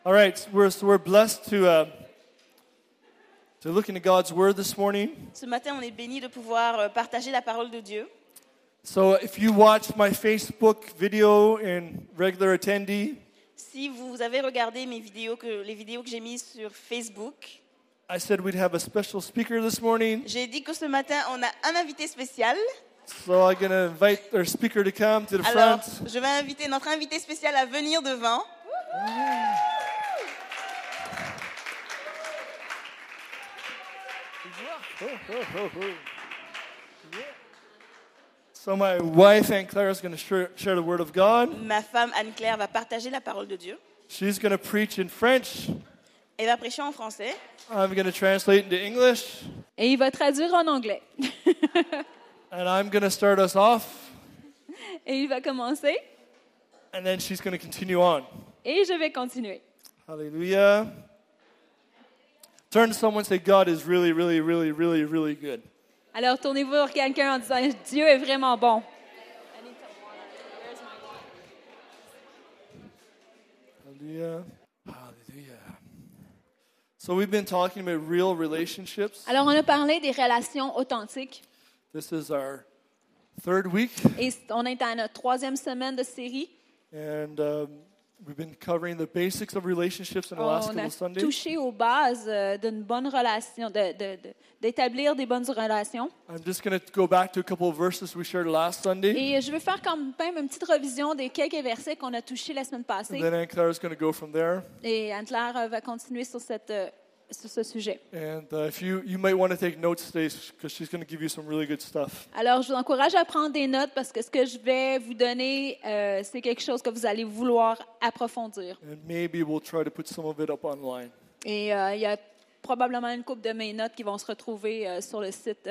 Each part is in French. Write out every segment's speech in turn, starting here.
All right, we're blessed to look into God's Word this morning. Ce matin, on est béni de pouvoir partager la parole de Dieu. So if you watched my Facebook video in regular attendee, Si vous avez regardé les vidéos que j'ai mises sur Facebook, I said we'd have a special speaker this morning. j'ai dit que ce matin, on a un invité spécial. So I'm going to invite our speaker to come to the Alors, front. je vais inviter notre invité spécial à venir devant. So my wife Anne-Claire is going to share the Word of God. Ma femme Anne-Claire va partager la parole de Dieu. She's going to preach in French. Elle va prêcher en français. I'm going to translate into English. Et il va traduire en anglais. And I'm going to start us off. Et il va commencer. And then she's going to continue on. Et je vais continuer. Hallelujah. Turn to someone and say, God is really, really, really, really, really good. Alors, tournez-vous vers quelqu'un en disant « Dieu est vraiment bon ». Hallelujah. Hallelujah. So we've been talking about real relationships. Alors, on a parlé des relations authentiques. This is our third week. Et on est à notre 3e semaine de série. And we've been covering the basics of relationships in the last On couple a of Sundays. touché aux bases d'une bonne relation, d'établir des bonnes relations. I'm just going to go back to a couple of verses we shared last Sunday. Et je vais faire quand même une petite revision des quelques versets qu'on a touchés la semaine passée. And then Anne-Claire is going to go from there. Et Anne-Claire va continuer sur ce sujet. And if you might want to take notes today because she's going to give you some really good stuff. Alors, je vous encourage à prendre des notes parce que ce que je vais vous donner, c'est quelque chose que vous allez vouloir approfondir. And maybe we'll try to put some of it up online. Et il y a probablement une couple de mes notes qui vont se retrouver sur le site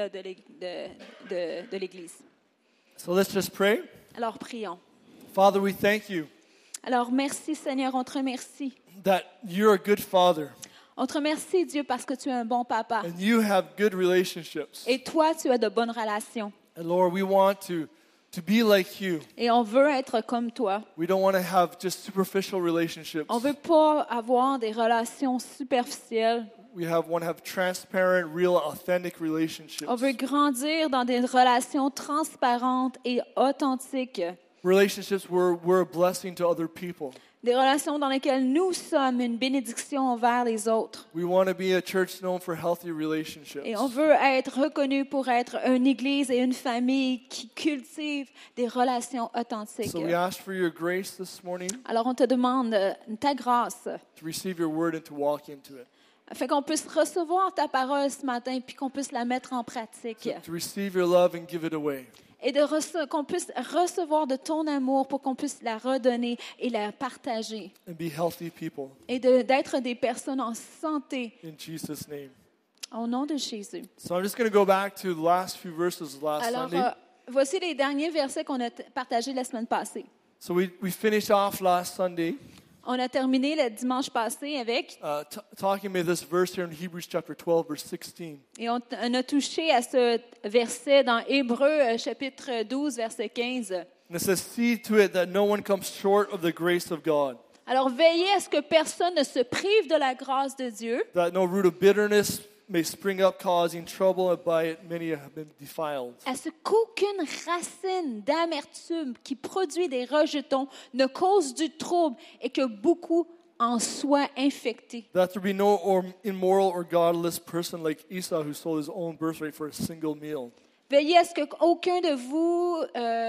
de l'Église. So let's just pray. Alors, prions. Father, we thank you Alors, merci Seigneur, on te remercie. that you're a good father On te remercie, Dieu, parce que tu es un bon papa. and you have good relationships. Et toi, tu as de bonnes relations. And Lord, we want to be like you. Et on veut être comme toi. We don't want to have just superficial relationships. On veut pas avoir des relations superficielles. We want to have transparent, real, authentic relationships. On veut grandir dans des relations transparentes et authentiques. Relationships where we're a blessing to other people. Des relations dans lesquelles nous sommes une bénédiction envers les autres. We want to be a church known for healthy relationships. Et on veut être reconnu pour être une église et une famille qui cultive des relations authentiques. So we ask for your grace this morning Alors on te demande ta grâce, to receive your word and to walk into it. afin qu'on puisse recevoir ta parole ce matin puis qu'on puisse la mettre en pratique. To receive your love and give it away. Et qu'on puisse recevoir de ton amour pour qu'on puisse la redonner et la partager. And be healthy people. Et d'être des personnes en santé. In Jesus' name. Au nom de Jésus. So I'm just going to go back to the last few verses last Alors, Sunday. voici les derniers versets qu'on a partagés la semaine passée. So we finished off last Sunday On a terminé le dimanche passé avec, talking about this verse here in Hebrews chapter 12, verse 16. et on a touché à ce verset dans Hébreux chapitre 12, verset 15. And it says, see to it that no one comes short of the grace of God, Alors, veillez à ce que personne ne se prive de la grâce de Dieu, that no root of bitterness may spring up, causing trouble, and by it many have been defiled. à ce qu'aucune racine d'amertume qui produit des rejetons ne cause du trouble et que beaucoup en soient infectés. That there be no immoral or godless person like Esau who sold his own birthright for a single meal. Veillez à ce qu'aucun de vous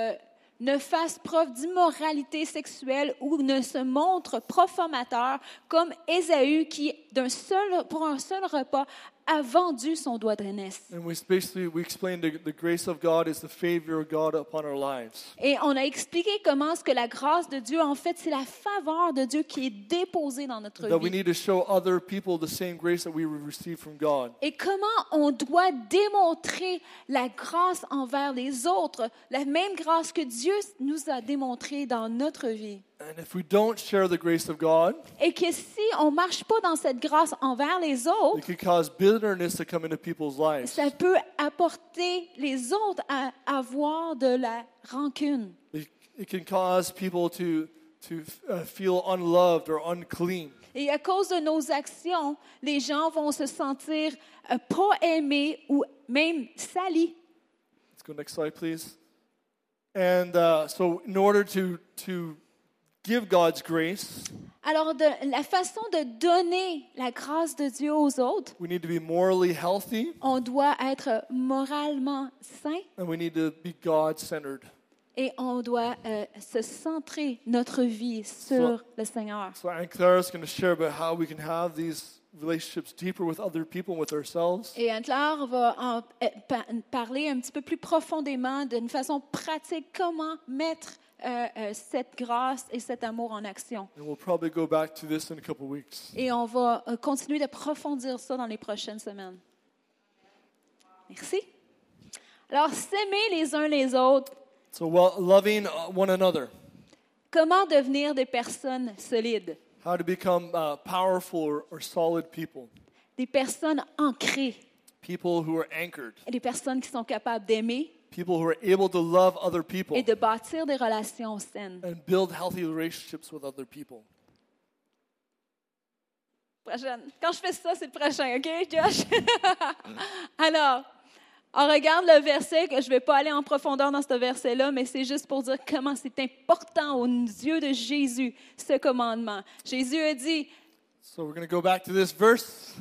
ne fasse preuve d'immoralité sexuelle ou ne se montre profanateur comme Ésaü qui, pour un seul repas, a vendu son doigt d'aînesse. And we explained the grace of God is the favor of God upon our lives. Et on a expliqué comment est-ce que la grâce de Dieu, en fait, c'est la faveur de Dieu qui est déposée dans notre That we vie. need to show other people the same grace that we received from God. Et comment on doit démontrer la grâce envers les autres, la même grâce que Dieu nous a démontrée dans notre vie. And if we don't share the grace of God, Et que si on ne marche pas dans cette grâce envers les autres, it could cause bitterness to come into people's lives. ça peut apporter les autres à avoir de la rancune. It can cause people to feel unloved or unclean. Et à cause de nos actions, les gens vont se sentir pas aimés ou même salis. Let's go next slide, please. And so in order to give God's grace, Alors, la façon de donner la grâce de Dieu aux autres, we need to be morally healthy on doit être moralement sain and we need to be God-centered. et on doit se centrer notre vie sur le Seigneur. So Anne-Claire is going to share about how we can have these relationships deeper with other people and with ourselves. Et Anne-Claire va parler un petit peu plus profondément, d'une façon pratique, comment mettre cette grâce et cet amour en action. And we'll probably go back to this in a couple of weeks. Et on va continuer d'approfondir ça dans les prochaines semaines. Merci. Alors, s'aimer les uns les autres, So loving one another, comment devenir des personnes solides, how to become powerful or solid people, des personnes ancrées, people who are anchored, des personnes qui sont capables d'aimer people who are able to love other people et de bâtir des relations saines. and build healthy relationships with other people. Prochaine. Quand je fais ça, c'est le prochain, OK, Josh? Alors, on regarde le verset, que je ne vais pas aller en profondeur dans ce verset-là, mais c'est juste pour dire comment c'est important aux yeux de Jésus, ce commandement. Jésus a dit, So we're going to go back to this verse.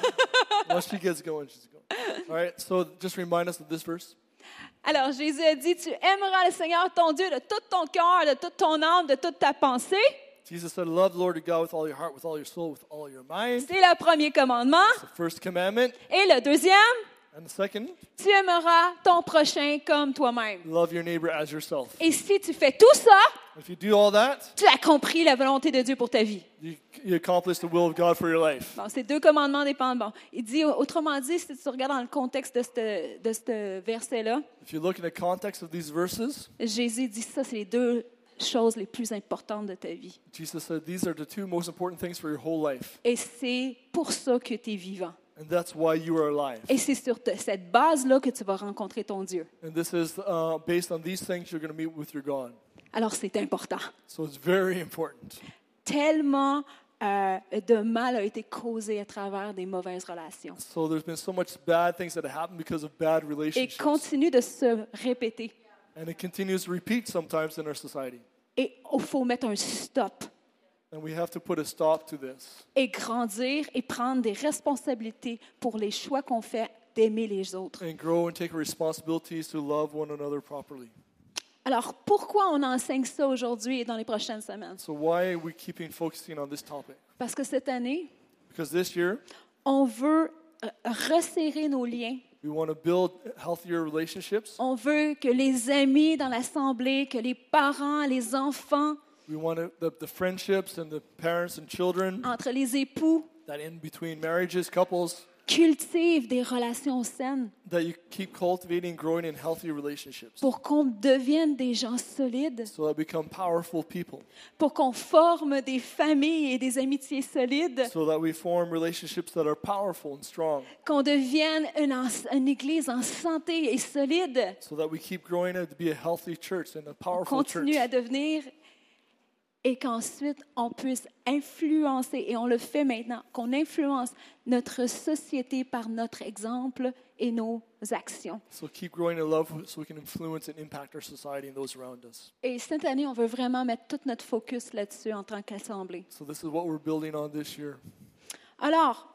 Once she gets going, she's going. All right, so just remind us of this verse. alors Jésus a dit, tu aimeras le Seigneur ton Dieu de tout ton cœur, de toute ton âme, de toute ta pensée. Jesus said, love the Lord your God with all your heart, with all your soul, with all your mind. C'est le premier commandement. It's the first commandment. Et le deuxième, And the second, tu aimeras ton prochain comme toi-même. love your neighbor as yourself. Et si tu fais tout ça, If you do all that, tu as compris la volonté de Dieu pour ta vie. you accomplish the will of God for your life. Bon, ces deux commandements dépendent. Bon, il dit, autrement dit, si tu regardes dans le contexte de ce verset-là, If you look in the context of these verses, Jésus dit ça, c'est les deux choses les plus importantes de ta vie. Jesus said these are the two most important things for your whole life. Et c'est pour ça que tu es vivant. And that's why you are alive. Et c'est sur cette base-là que tu vas rencontrer ton Dieu. And this is based on these things you're going to meet with your God. Alors, c'est important. So it's very important. Tellement de mal a été causé à travers des mauvaises relations. So there's been so much bad things that have happened because of bad Et relationships. continue de se répéter. And it continues to repeat sometimes in our society. Et il faut mettre un stop. And we have to put a stop to this. Et grandir et prendre des responsabilités pour les choix qu'on fait d'aimer les autres. And grow and take responsibilities to love one another properly. Alors, pourquoi on enseigne ça aujourd'hui et dans les prochaines semaines? So why are we keeping focusing on this topic? Parce que cette année, Because this year, on veut resserrer nos liens. we want to build healthier relationships. On veut que les amis dans l'assemblée, que les parents, les enfants, We want the friendships and the parents and children entre les époux, that in between marriages, couples, cultivent des relations saines that you keep cultivating, growing in healthy relationships pour qu'on devienne des gens solides, so that we become powerful people, pour qu'on forme des familles et des amitiés solides, so that we form relationships that are powerful and strong, qu'on devienne une église en santé et solide, so that we keep growing to be a healthy church and a qu'on powerful church, continue à devenir et qu'ensuite on puisse influencer, et on le fait maintenant, qu'on influence notre société par notre exemple et nos actions. so keep growing in love so we can influence and impact our society and those around us. Et cette année, on veut vraiment mettre tout notre focus là-dessus en tant qu'assemblée. So this is what we're building on this year. Alors,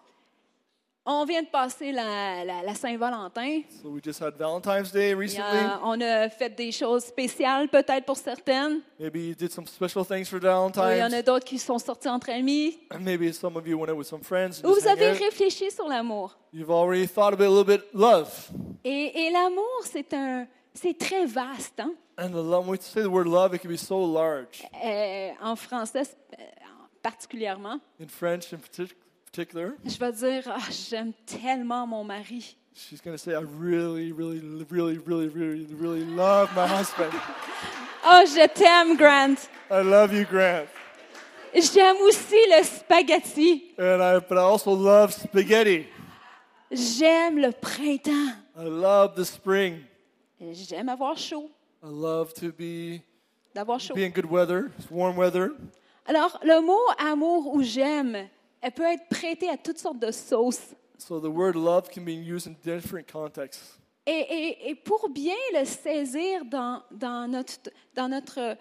on vient de passer la Saint-Valentin. So we just had Valentine's Day recently. On a fait des choses spéciales peut-être pour certaines. Maybe you did some special things for Il y en Valentine's. a d'autres qui sont sortis entre amis. Maybe some of you went out with some friends. And Ou just vous hang avez out. réfléchi sur l'amour. You've already thought about a little bit love. Et l'amour, c'est très vaste. Hein? And the love, when we say the word love, it can be so large. En français particulièrement. In French in particular, Je vais dire, j'aime tellement mon mari. she's going to say, I really, really, really, really, really, really love my husband. Oh, je t'aime, Grant. I love you, Grant. J'aime aussi le spaghetti. But I also love spaghetti. J'aime le printemps. I love the spring. J'aime avoir chaud. I love to be D'avoir chaud. in good weather, warm weather. Alors, le mot amour ou j'aime, elle peut être prêtée à toutes sortes de sauces. So the word love can be used in different contexts. Et pour bien le saisir dans notre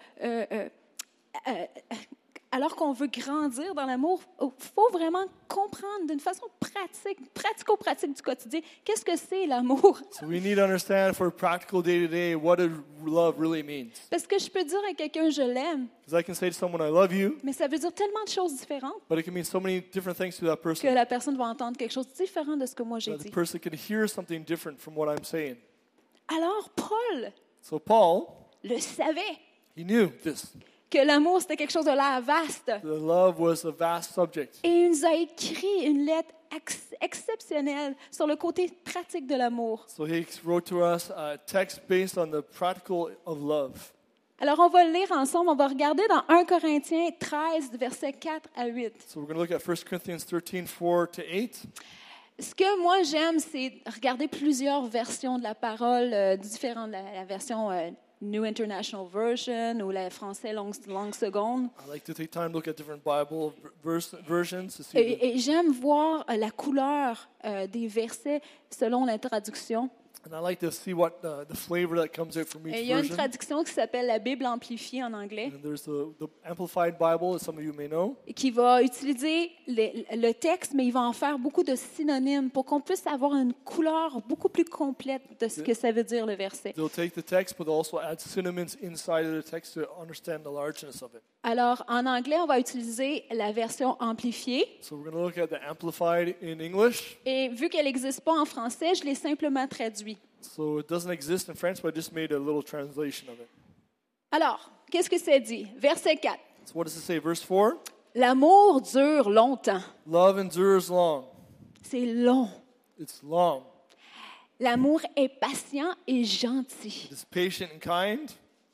alors qu'on veut grandir dans l'amour, il faut vraiment comprendre d'une façon pratico-pratique du quotidien, qu'est-ce que c'est l'amour? So we need to understand for practical day-to-day what does love really means. Parce que je peux dire à quelqu'un je l'aime, Because I can say to someone, I love you, mais ça veut dire tellement de choses différentes but it can mean so many different things to that que person. la personne va entendre quelque chose de différent de ce que moi j'ai That the dit. person can hear something different from what I'm saying. Alors Paul So Paul, le savait, he knew this. que l'amour c'était quelque chose de là vaste. The love was a vast subject. Et il nous a écrit une lettre exceptionnelle sur le côté pratique de l'amour. So he wrote to us a text based on the practical of love. Alors, on va le lire ensemble. On va regarder dans 1 Corinthiens 13, versets 4 à 8. So we're going to look at 1 Corinthians 13, 4 to 8. Ce que moi, j'aime, c'est regarder plusieurs versions de la parole différentes. La version New International Version ou la français langue seconde. I like to take time to look at different Bible versions to see. Et j'aime voir la couleur des versets selon la traduction. And I like to see what the flavor that comes out from Et each il y a une version. traduction qui s'appelle la Bible amplifiée en anglais, And there's the Amplified Bible, as some of you may know. qui va utiliser le texte, mais il va en faire beaucoup de synonymes pour qu'on puisse avoir une couleur beaucoup plus complète de ce que ça veut dire le verset. They'll take the text, but they'll also add synonyms inside of the text to understand the largeness of it. Alors, en anglais, on va utiliser la version amplifiée. So we're going to look at the Amplified in English. Et vu qu'elle n'existe pas en français, je l'ai simplement traduit. So it doesn't exist in French, but I just made a little translation of it. Alors, qu'est-ce que ça dit? Verset 4. So what does it say? Verse 4. L'amour dure longtemps. Love endures long. C'est long. It's long. L'amour est patient et gentil. It is patient and kind.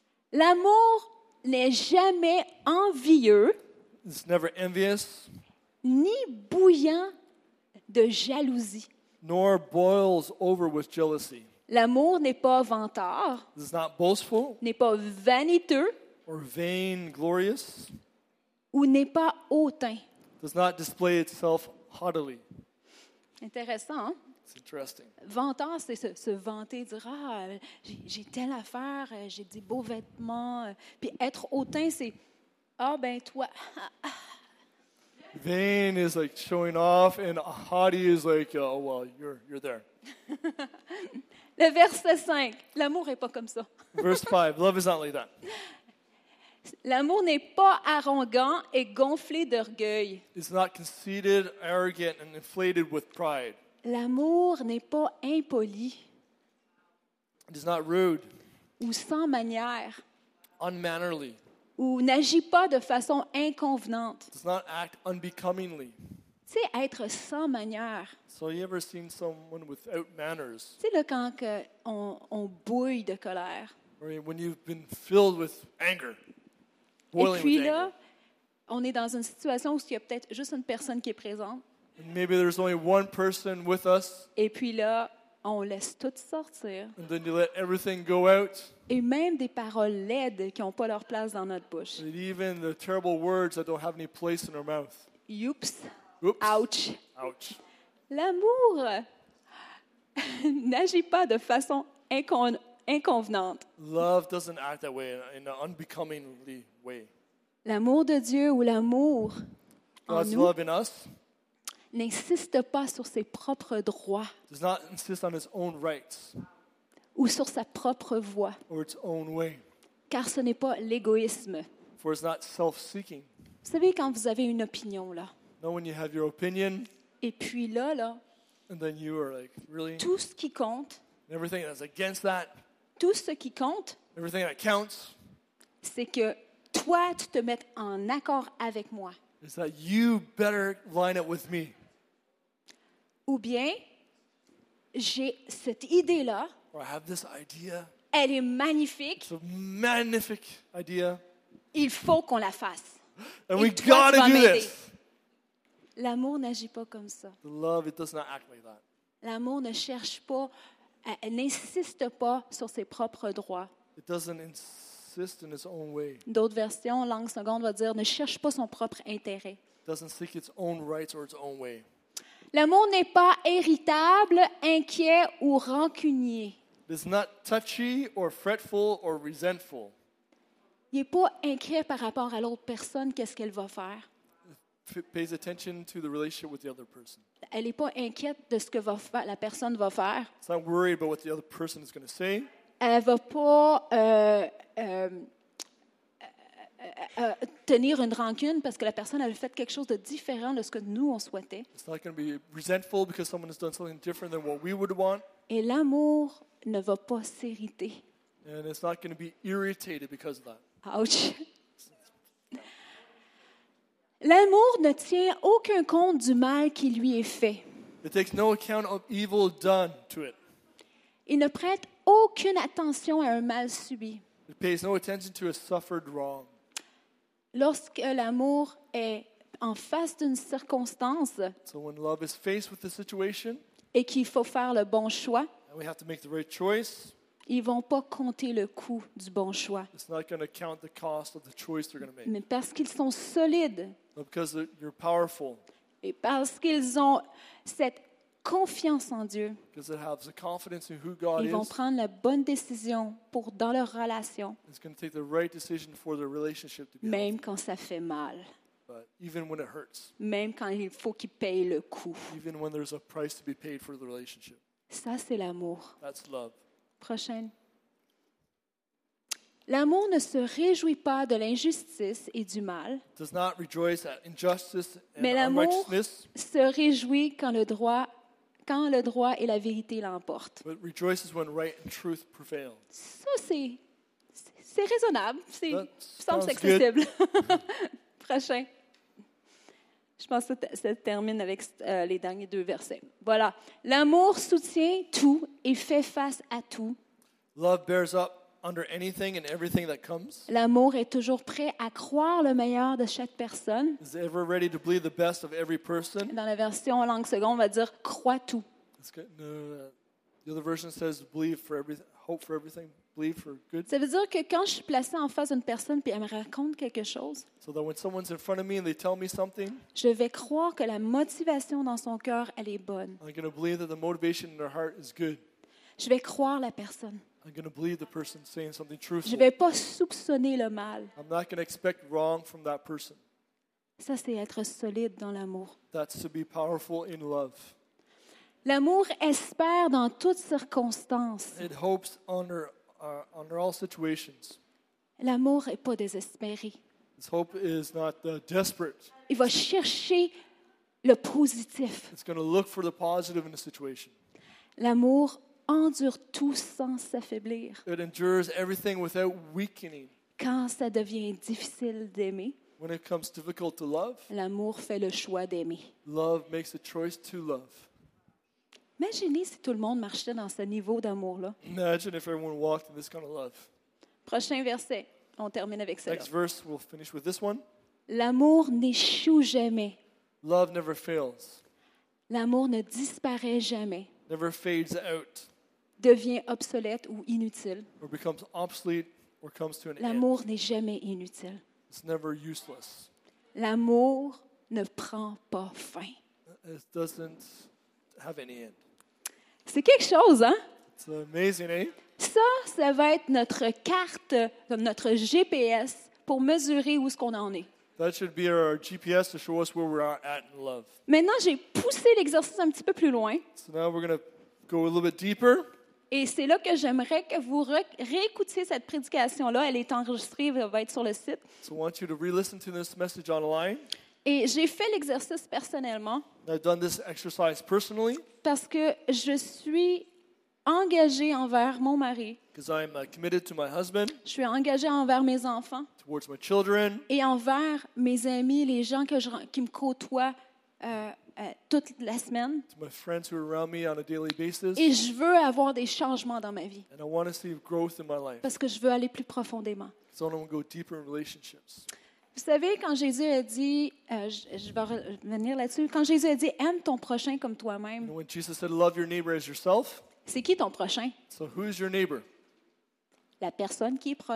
L'amour n'est jamais envieux It's never envious, ni bouillant de jalousie. nor boils over with jealousy. L'amour n'est pas vantard, It is not boastful n'est pas vaniteux or vainglorious. ou n'est pas hautain. Does not display itself haughtily. Intéressant, hein? It's interesting. Vantard, c'est se vanter, dire « Ah, j'ai telle affaire, j'ai des beaux vêtements. » Puis être hautain, c'est « Ah, ben toi, Vain is like showing off, and haughty is like, oh well, you're there. le verset 5, l'amour n'est pas comme ça. Verse 5. Love is not like that. L'amour n'est pas arrogant et gonflé d'orgueil. It's not conceited, arrogant, and inflated with pride. L'amour n'est pas impoli It is not rude, ou sans manière unmannerly. ou n'agit pas de façon inconvenante. It does not act unbecomingly. Tu sais, être sans manière. So you ever seen someone without manners? Tu sais, là, quand on bouille de colère. Or when you've been filled with anger, Et boiling puis with là, anger. on est dans une situation où il y a peut-être juste une personne qui est présente. And maybe there's only one person with us, Et puis là, on laisse tout sortir. and then you let everything go out. Et même des paroles laides qui n'ont pas leur place dans notre bouche. And even the terrible words that don't have any place in our mouth. Youps, Oops. ouch. Ouch. L'amour n'agit pas de façon inconvenante. Love doesn't act that way in an unbecomingly way. L'amour de Dieu ou l'amour en God's nous love in us n'insiste pas sur ses propres droits does not insist on its own rights ou sur sa propre voix, or its own way, car ce n'est pas l'égoïsme. for it's not self-seeking. Vous savez, quand vous avez une opinion, là, Now when you have your opinion, et puis là, and then you are like, really? tout ce qui compte, And everything that's against that, tout ce qui compte, everything that counts, c'est que toi, tu te mettes en accord avec moi. is that you better line up with me. Ou bien, j'ai cette idée-là, Or I have this idea. elle est magnifique, It's a magnific idea. il faut qu'on la fasse. And Et we toi, tu vas gotta do m'aider. this. L'amour n'agit pas comme ça. The love, it does not act like that. L'amour ne cherche pas, elle n'insiste pas sur ses propres droits. It doesn't insist insist in its own way. D'autres versions, langue seconde, va dire ne cherche pas son propre intérêt. Doesn't seek its own rights or its own way. L'amour n'est pas irritable, inquiet ou rancunier. It is not touchy or fretful or resentful. Il n'est pas inquiet par rapport à l'autre personne, qu'est-ce qu'elle va faire. It pays attention to the relationship with the other person. Elle n'est pas inquiète de ce que la personne va faire. It's not worried about what the other person is going to say. Elle ne va pas tenir une rancune parce que la personne a fait quelque chose de différent de ce que nous, on souhaitait. It's not going to be resentful because someone has done something different than what we would want. Et l'amour ne va pas s'irriter. And it's not going to be irritated because of that. Ouch! L'amour ne tient aucun compte du mal qui lui est fait. It takes no account of evil done to it. Il ne prête aucune attention à un mal subi. It pays no attention to a suffered wrong. Lorsque l'amour est en face d'une circonstance So when love is faced with the situation, et qu'il faut faire le bon choix, and we have to make the right choice, ils ne vont pas compter le coût du bon choix. it's not going to count the cost of the choice they're going to make. Mais parce qu'ils sont solides Not because you're powerful, et parce qu'ils ont cette confiance en Dieu, because it has the confidence in who God ils vont is. prendre la bonne décision dans leur relation, It's going to take the right decision for their relationship to be healthy. même quand ça fait mal, But even when it hurts, même quand il faut qu'ils payent le coût. even when there's a price to be paid for the relationship. Ça, c'est l'amour. That's love. Prochaine. L'amour ne se réjouit pas de l'injustice et du mal, It does not rejoice at injustice and mais l'amour unrighteousness, se réjouit quand le droit et la vérité l'emportent. but rejoices when right and truth prevail. Ça, c'est raisonnable. C'est That semble sounds accessible. Prochain. Je pense que ça termine avec les derniers 2 versets. Voilà. L'amour soutient tout et fait face à tout. Love bears up under anything and everything that comes. L'amour est toujours prêt à croire le meilleur de chaque personne. Is ever ready to believe the best of every person. Dans la version en langue seconde, on va dire « crois tout It's good. No, the other version says believe for everything, hope for everything, believe for good. ». Ça veut dire que quand je suis placée en face d'une personne et elle me raconte quelque chose, So that when someone's in front of me and they tell me something, je vais croire que la motivation dans son cœur, elle est bonne. I'm going to believe that the motivation in their heart is good. Je vais croire la personne. I'm going to believe the person saying something Je ne truthful. vais pas soupçonner le mal. I'm not going to expect wrong from that person. Ça, c'est être solide dans l'amour. That's to be powerful in love. L'amour espère dans toutes circonstances. It hopes under all situations. L'amour n'est pas désespéré. This hope is not desperate. Il va chercher le positif. It's going to look for the positive in the situation. L'amour endure tout sans s'affaiblir. It endures everything without weakening. Quand ça devient difficile d'aimer, When it comes difficult to love, l'amour fait le choix d'aimer. love makes a choice to love. Imaginez si tout le monde marchait dans ce niveau d'amour-là. Imagine if everyone walked in this kind of love. Prochain verset. On termine avec ça. Next verse, we'll finish with this one. L'amour n'échoue jamais. Love never fails, L'amour ne disparaît jamais, never fades out, devient obsolète ou inutile. or becomes obsolete, or comes to an end. L'amour n'est jamais inutile. It's never useless. L'amour ne prend pas fin. It doesn't have any end. C'est quelque chose, hein? It's amazing, eh? Ça va être notre carte, notre GPS pour mesurer où est-ce qu'on en est. That should be our GPS to show us where we're at in love. Maintenant, j'ai poussé l'exercice un petit peu plus loin. So now we're going to go a little bit deeper. Et c'est là que j'aimerais que vous réécoutiez cette prédication-là. Elle est enregistrée, elle va être sur le site. So I want you to re-listen to this message online. Et j'ai fait l'exercice personnellement I've done this exercise personally parce que je suis engagée envers mon mari. because I'm committed to my husband, Je suis engagée envers mes enfants towards my children, et envers mes amis, les gens qui me côtoient toute la semaine. to my friends who are around me on a daily basis. Et je veux avoir des changements dans ma vie And I want to see growth in my life. parce que je veux aller plus profondément. So I want to go deeper in relationships. Vous savez, quand Jésus a dit, je vais revenir là-dessus, quand Jésus a dit « aime ton prochain comme toi-même And when Jesus said, love your neighbor as yourself, », c'est qui ton prochain? so who's your neighbor? La personne qui est proche.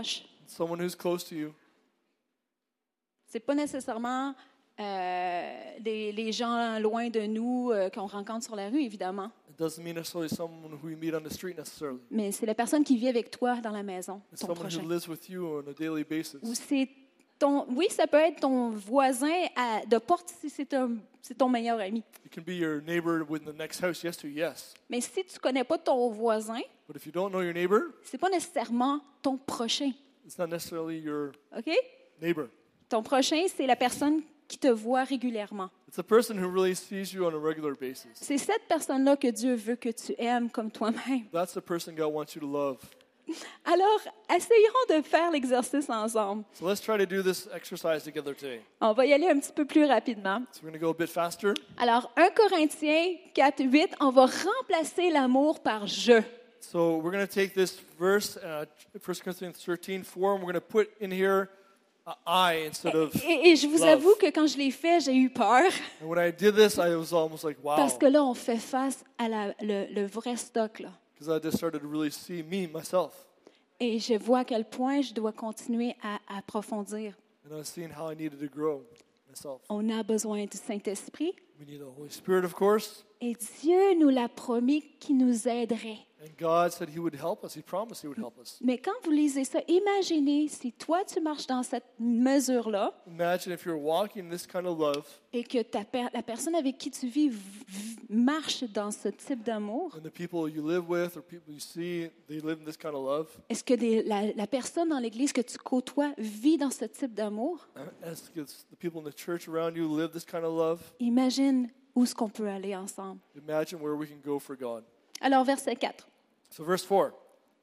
someone who's close to you. C'est pas nécessairement les gens loin de nous qu'on rencontre sur la rue, évidemment. It doesn't mean necessarily someone who you meet on the street necessarily. Mais c'est la personne qui vit avec toi dans la maison, It's ton someone who prochain. lives with you on a daily basis. Ou c'est oui, ça peut être ton voisin de porte si c'est ton meilleur ami. It can be your neighbor with the next house, yes. Mais si tu connais pas ton voisin, But if you don't know your neighbor, c'est pas nécessairement ton prochain. it's not necessarily your OK? neighbor. Ton prochain, c'est la personne qui te voit régulièrement. It's a person who really sees you on a regular basis. C'est cette personne-là que Dieu veut que tu aimes comme toi-même. That's the person God wants you to love. Alors, essayons de faire l'exercice ensemble. So let's try to do this exercise together today. On va y aller un petit peu plus rapidement. So we're going to go a bit faster. Alors, 1 Corinthiens 4, 8, on va remplacer l'amour par « je ». So we're going to take this verse, 1 Corinthians 13:4, and we're going to put in here I instead of Et je vous love. avoue que quand je l'ai fait, j'ai eu peur. And when I did this, I was almost like, wow. Parce que là, on fait face à le vrai stock. Là. Because I just started to really see myself. Et je vois à quel point je dois continuer à approfondir. And I was seeing how I needed to grow myself. On a besoin du Saint-Esprit. We need the Holy Spirit, of course. Et Dieu nous l'a promis qu'il nous aiderait. And God said He would help us. He promised He would help us. Mais quand vous lisez ça, imaginez si toi, tu marches dans cette mesure-là Imagine if you're walking in this kind of love, et que la personne avec qui tu vis marche dans ce type d'amour. and the people you live with or people you see, they live in this kind of love. Est-ce que la personne dans l'Église que tu côtoies vit dans ce type d'amour? As the people in the church around you live this kind of love, Imagine où est-ce qu'on peut aller ensemble. imagine where we can go for God. Alors, verset 4. So verse 4.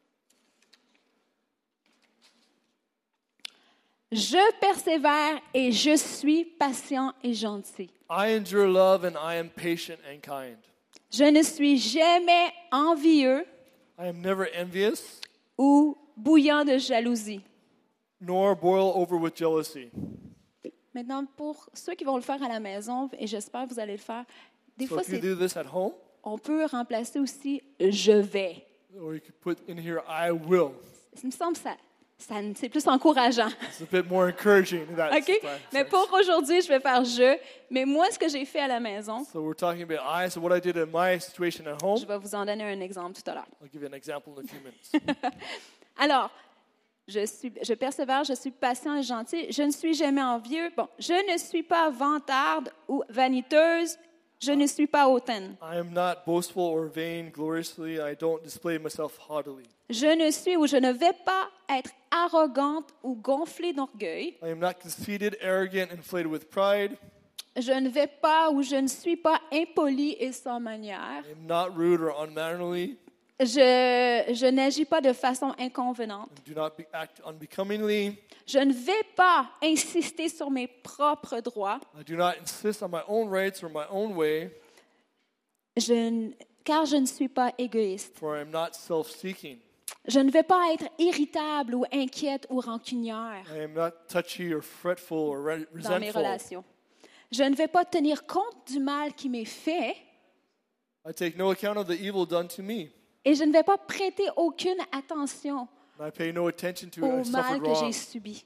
Je persévère et je suis patient et gentil. I endure love and I am patient and kind. Je ne suis jamais envieux I am never envious, ou bouillant de jalousie. nor boil over with jealousy. Maintenant, pour ceux qui vont le faire à la maison, et j'espère que vous allez le faire, des So fois, if you do this at home, on peut remplacer aussi « je vais or you could put in here, I will. ». Il me semble que c'est plus encourageant. It's a bit more encouraging in that OK? Mais sense. pour aujourd'hui, je vais faire « je ». Mais moi, ce que j'ai fait à la maison, So we're talking about I. So what I did in my situation at home, je vais vous en donner un exemple tout à l'heure. I'll give you an example in a few minutes. Alors, je persévère, je suis patient et gentil, je ne suis jamais envieux. Bon, je ne suis pas vantarde ou vaniteuse, je ne suis pas hautaine. I am not boastful or vain gloriously. I don't display myself haughtily. Je ne suis ou je ne vais pas être arrogante ou gonflée d'orgueil. I am not conceited, arrogant, inflated with pride. Je ne vais pas ou je ne suis pas impolie et sans manière. I am not rude or unmannerly. Je n'agis pas de façon inconvenante. Do not act unbecomingly. Je ne vais pas insister sur mes propres droits, I do not insist on my own rights or my own way, car je ne suis pas égoïste. for I am not self-seeking. Je ne vais pas être irritable ou inquiète ou rancunière I am not touchy or fretful or dans mes resentful. relations. Je ne vais pas tenir compte du mal qui m'est fait I take no account of the evil done to me. et je ne vais pas prêter aucune attention And I pay no attention to au I mal suffered que j'ai wrong. subi.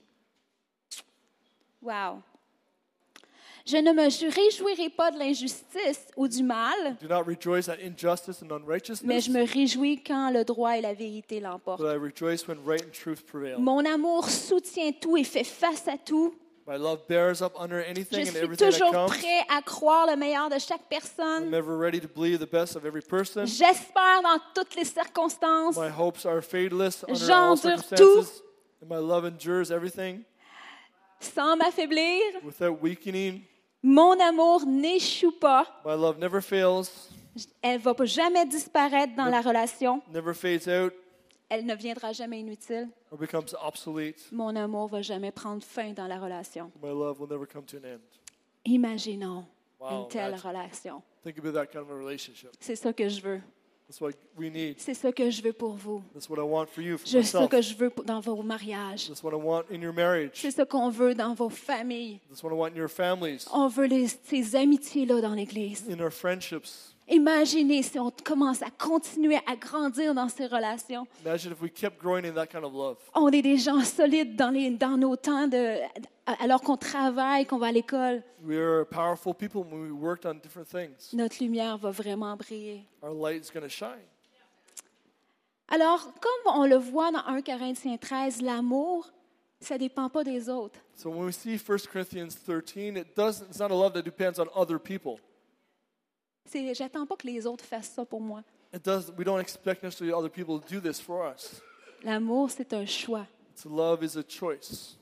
Wow. Je ne me réjouirai pas de l'injustice ou du mal, Do not rejoice at injustice and mais unrighteousness, je me réjouis quand le droit et la vérité l'emportent. but I rejoice when right and truth prevail. Mon amour soutient tout et fait face à tout. My love bears up under Je anything and suis everything that toujours comes. prêt à croire le meilleur de chaque personne. I'm ever ready to believe the best of every person. J'espère dans toutes les circonstances. My hopes are fadeless under all J'endure circumstances. And my love endures everything Sans m'affaiblir, without weakening. mon amour n'échoue pas. My love never fails, Elle ne va jamais disparaître dans la relation. never fades out, Elle ne viendra jamais inutile. or becomes obsolete. Mon amour ne va jamais prendre fin dans la relation. My love will never come to an end. Imaginons Wow, une telle imagine. relation. Think about that kind of a relationship. C'est ça que je veux. That's what we need. C'est ça que je veux pour vous. That's what I want for you, for C'est ça myself. que je veux dans vos mariages. That's what I want in your marriage. C'est ça qu'on veut dans vos familles. That's what I want in your families, On veut ces amitiés-là dans l'Église. in our friendships. Imaginez si on commence à continuer à grandir dans ces relations. Imagine if we kept growing in that kind of love. On est des gens solides dans nos temps alors qu'on travaille, qu'on va à l'école. We are powerful people when we worked on different things. Notre lumière va vraiment briller. Our light is going to shine. Alors, comme on le voit dans 1 Corinthiens 13, l'amour, ça ne dépend pas des autres. So when we see 1 Corinthians 13, it's not a love that depends on other people. J'attends pas que les autres fassent ça pour moi. We don't expect necessarily other people to do this for us. L'amour, c'est un choix. Love is a choice.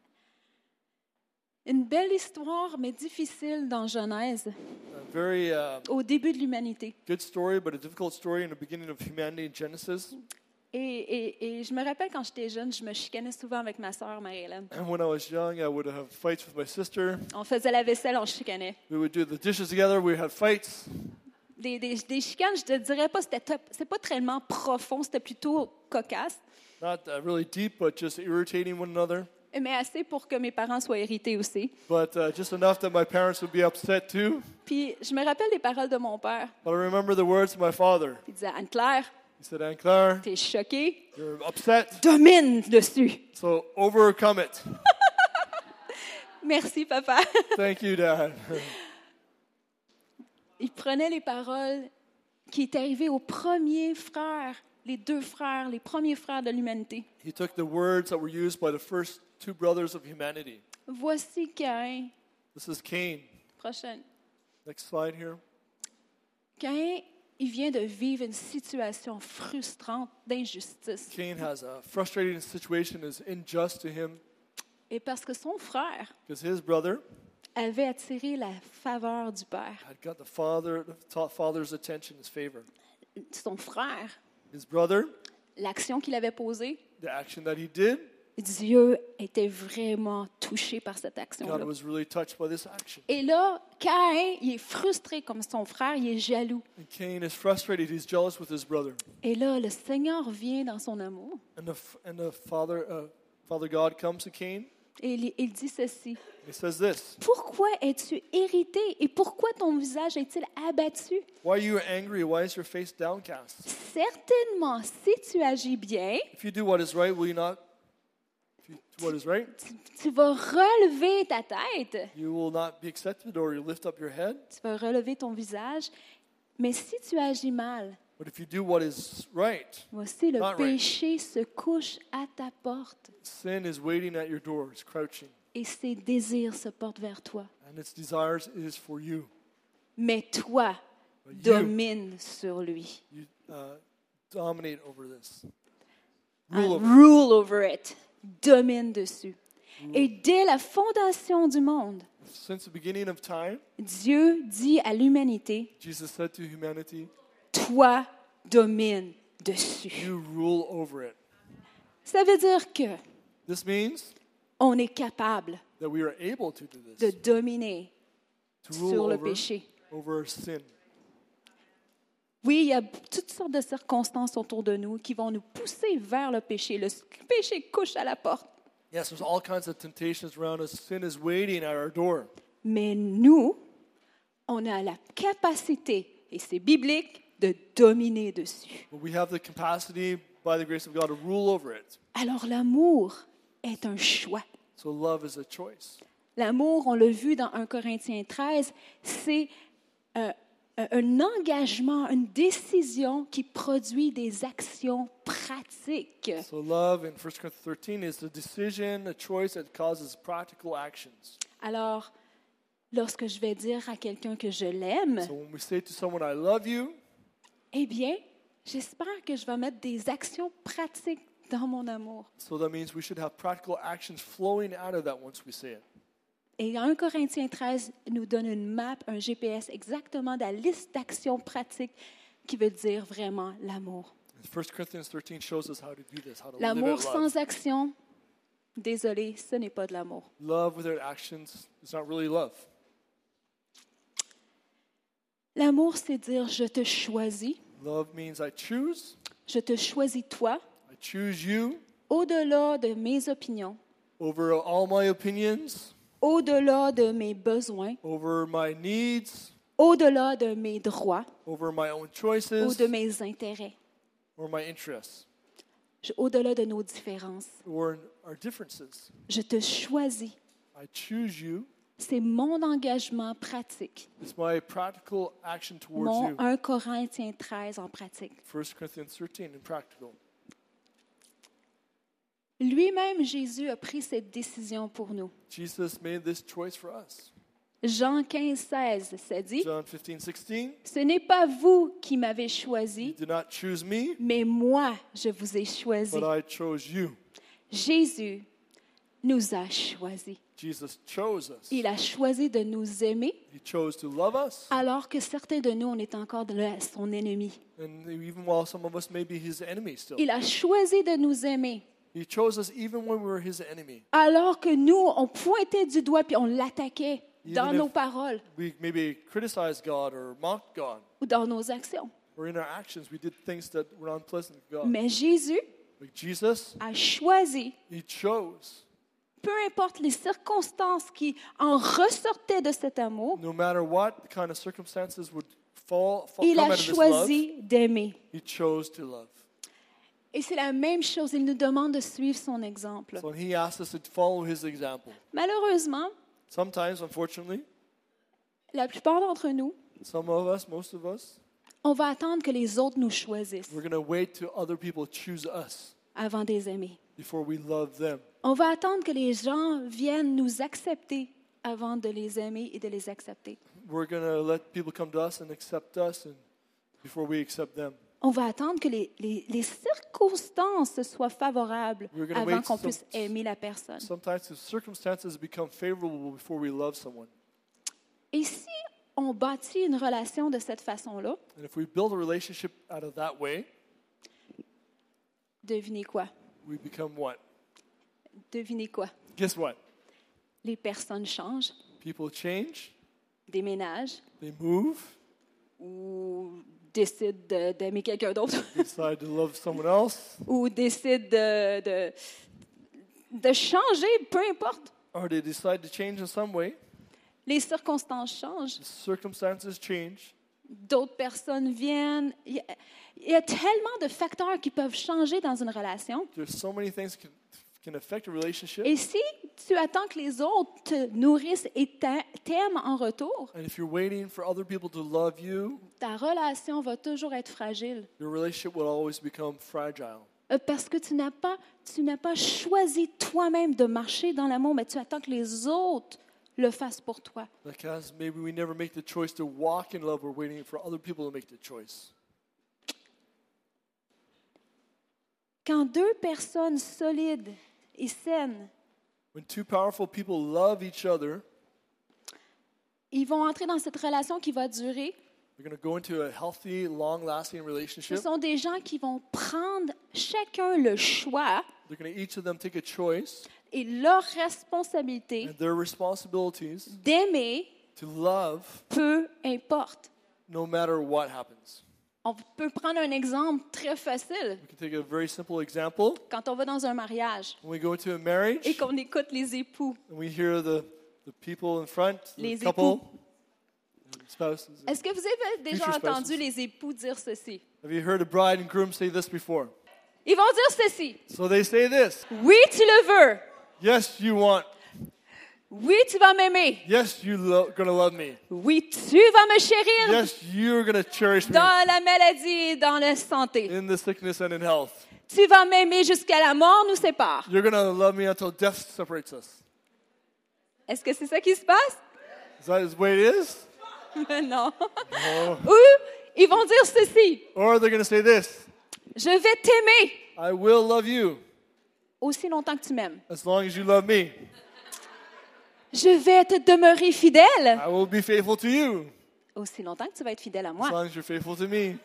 Une belle histoire, mais difficile dans Genèse, A very au début de l'humanité. good story, but a difficult story in the beginning of humanity in Genesis. Et je me rappelle quand j'étais jeune, je me chicanais souvent avec ma sœur Marie-Hélène. And when I was young, I would have fights with my sister. On faisait la vaisselle, on chicanait. We would do the dishes together. We had fights. Des chicanes, je te dirais pas, c'est pas tellement profond, c'était plutôt cocasse, Not really deep, but just irritating one another. mais assez pour que mes parents soient irrités aussi. But just enough that my parents would be upset too. Puis je me rappelle les paroles de mon père. But I remember the words of my father. Il disait, Anne-Claire, He said, Anne-Claire, t'es choquée, you're upset, domine dessus. so overcome it. Merci, papa. Thank you, Dad. Il prenait les paroles qui étaient arrivées aux premiers frères, les premiers frères de l'humanité. He took the words that were used by the first two brothers of humanity. Voici Caïn. This is Cain. Prochaine. Next slide here. Caïn, il vient de vivre une situation frustrante d'injustice. Cain has a frustrating situation, is unjust to him Et parce que son frère because his brother avait attiré la faveur du père. had got the father's attention, his favor. Son frère, His brother, l'action qu'il avait posée, the action that he did, Dieu était vraiment touché par cette God action-là. was really touched by this action. Et là, Caïn, il est frustré comme son frère, il est jaloux. And Cain is frustrated. He's jealous with his brother. Et là, le Seigneur vient dans son amour And the Father God comes to Cain. et il dit ceci. He says this, Pourquoi es-tu irrité et pourquoi ton visage est-il abattu? why are you angry? Why is your face downcast? Certainement, si tu agis bien, If you do what is right, will you not? If you do what is right, tu vas relever ta tête, you will not be accepted, or you lift up your head. tu vas relever ton visage. Mais si tu agis mal, But if you do what is right, voici le Not right. péché se couche à ta porte sin is waiting at your door. It's crouching, et ses désirs se portent vers toi. and its desires is for you. Mais toi, But you, domine sur lui. you dominate over this. Rule over it. Domine dessus. Et dès la fondation du monde, Since the beginning of time, Dieu dit à l'humanité, Jesus said to humanity, toi, domine dessus. you rule over it. Ça veut dire que This means on est capable that we are able to do de this, dominer to rule sur le over, péché. over sin. Oui, il y a toutes sortes de circonstances autour de nous qui vont nous pousser vers le péché. Le péché couche à la porte. Yes, there's all kinds of temptations around us. Sin is waiting at our door. Mais nous, on a la capacité, et c'est biblique, de dominer dessus. But we have the capacity, by the grace of God, to rule over it. Alors l'amour est un choix. So love is a choice. L'amour, on l'a vu dans 1 Corinthiens 13, c'est un engagement, une décision qui produit des actions pratiques. So love in 1 Corinthians 13 is a decision, a choice that causes practical actions. Alors, lorsque je vais dire à quelqu'un que je l'aime, So when we say to someone, I love you, eh bien, j'espère que je vais mettre des actions pratiques dans mon amour. so that means we should have practical actions flowing out of that once we say it. Et 1 Corinthiens 13 nous donne une map, un GPS exactement de la liste d'actions pratiques qui veut dire vraiment l'amour. 1 Corinthians 13 shows us how to do this, how to live L'amour it love. sans action, désolé, ce n'est pas de l'amour. Love without actions is not really love. L'amour, c'est dire je te choisis, Love means I choose toi, I choose you au-delà de mes opinions, over all my opinions, au-delà de mes besoins, over my needs, au-delà de mes droits over my own ou choices de mes intérêts, or my interests au-delà de nos différences. or our differences. Je te choisis. I choose you. C'est mon engagement pratique. It's my practical action towards Mon you. 1 Corinthiens 13 en pratique. 1 Corinthians 13 in practical. Lui-même, Jésus, a pris cette décision pour nous. Jesus made this choice for us. Jean 15, 16, ça dit, John 15:16. « Ce n'est pas vous qui m'avez You choisi, did not choose me, mais moi, je vous ai choisi. but I chose you. Jésus nous a choisis. Jesus chose us. Il a choisi de nous aimer, He chose to love us. alors que certains de nous, on est encore son ennemi. And even while some of us may be his enemy still. Il a choisi de nous aimer, He chose us even when we were his enemy. alors que nous, on pointait du doigt puis on l'attaquait dans Even nos if paroles we maybe criticized God or mocked God, ou dans nos actions. or in our actions we did things that were unpleasant to God. Mais Jésus But Jesus, a choisi, he chose, peu importe les circonstances qui en ressortaient de cet amour, no matter what kind of circumstances would il come a out of this love, choisi d'aimer. he chose to love. Et c'est la même chose, il nous demande de suivre son exemple. So he asked us to follow his example. Malheureusement, Sometimes, unfortunately, la plupart d'entre nous, some of us, most of us, on va attendre que les autres nous choisissent we're going to wait till other people choose us avant de les aimer. before we love them. On va attendre que les gens viennent nous accepter avant de les aimer et de les accepter. We're going to let people come to us and accept us and before we accept them. On va attendre que les circonstances soient favorables We're gonna avant wait qu'on some- puisse aimer la personne. Sometimes the circumstances become favorable before we love someone. Et si on bâtit une relation de cette façon-là, And if we build a relationship out of that way, devinez quoi? we become what? Devinez quoi? Guess what? Les personnes changent, People change, déménagent they move, ou décident d'aimer quelqu'un d'autre they decide to love someone else, ou décident de changer, peu importe. or they decide to change in some way. Les circonstances changent, The circumstances change. d'autres personnes viennent. Il y a tellement de facteurs qui peuvent changer dans une relation. There's so many things can affect a relationship. Et si tu attends que les autres te nourrissent et t'aiment en retour, And if you're waiting for other people to love you, ta relation va toujours être fragile. your relationship will always become fragile. Parce que tu n'as pas choisi toi-même de marcher dans l'amour, mais tu attends que les autres le fassent pour toi. Because maybe we never make the choice to walk in love, we're waiting for other people to make the choice. Quand deux personnes solides et saines, When two powerful people love each other, ils vont entrer dans cette relation qui va durer. they're going to go into a healthy, long-lasting Ce relationship. sont des gens qui vont prendre chacun le choix They're going to each of them take a choice et leur responsabilité and their responsibilities d'aimer, to love peu importe. no matter what happens. On peut prendre un exemple très facile. We can take a very simple example. Quand on va dans un mariage When we go into a marriage et qu'on écoute les époux, and we hear the people in front, Les the couple, époux. and spouses. est-ce que vous avez déjà Future spouses. entendu les époux dire ceci? Have you heard a bride and groom say this before? Ils vont dire ceci. So they say this. Oui, tu le veux. Yes, you want. Oui, tu vas m'aimer. Yes, you're going to love me. Oui, tu vas me chérir Yes, you're going to cherish me dans la maladie et dans la santé. in the sickness and in health. Tu vas m'aimer jusqu'à la mort nous sépare. You're going to love me until death separates us. Est-ce que c'est ça qui se passe? Is that the way it is? Non. Oh. Ou ils vont dire ceci. Or they're going to say this. Je vais t'aimer I will love you aussi longtemps que tu m'aimes. as long as you love me. Je vais te demeurer fidèle I will be faithful to you aussi longtemps que tu vas être fidèle à as moi. long as you're faithful to me.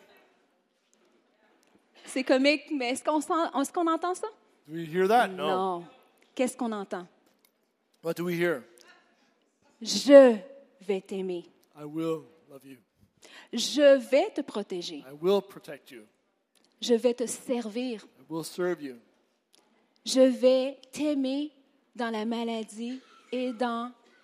C'est comique, mais est-ce qu'on entend ça? Do we hear that? No. Non. Qu'est-ce qu'on entend? What do we hear? Je vais t'aimer. I will love you. Je vais te protéger. I will protect you. Je vais te servir. I will serve you. Je vais t'aimer dans la maladie et dans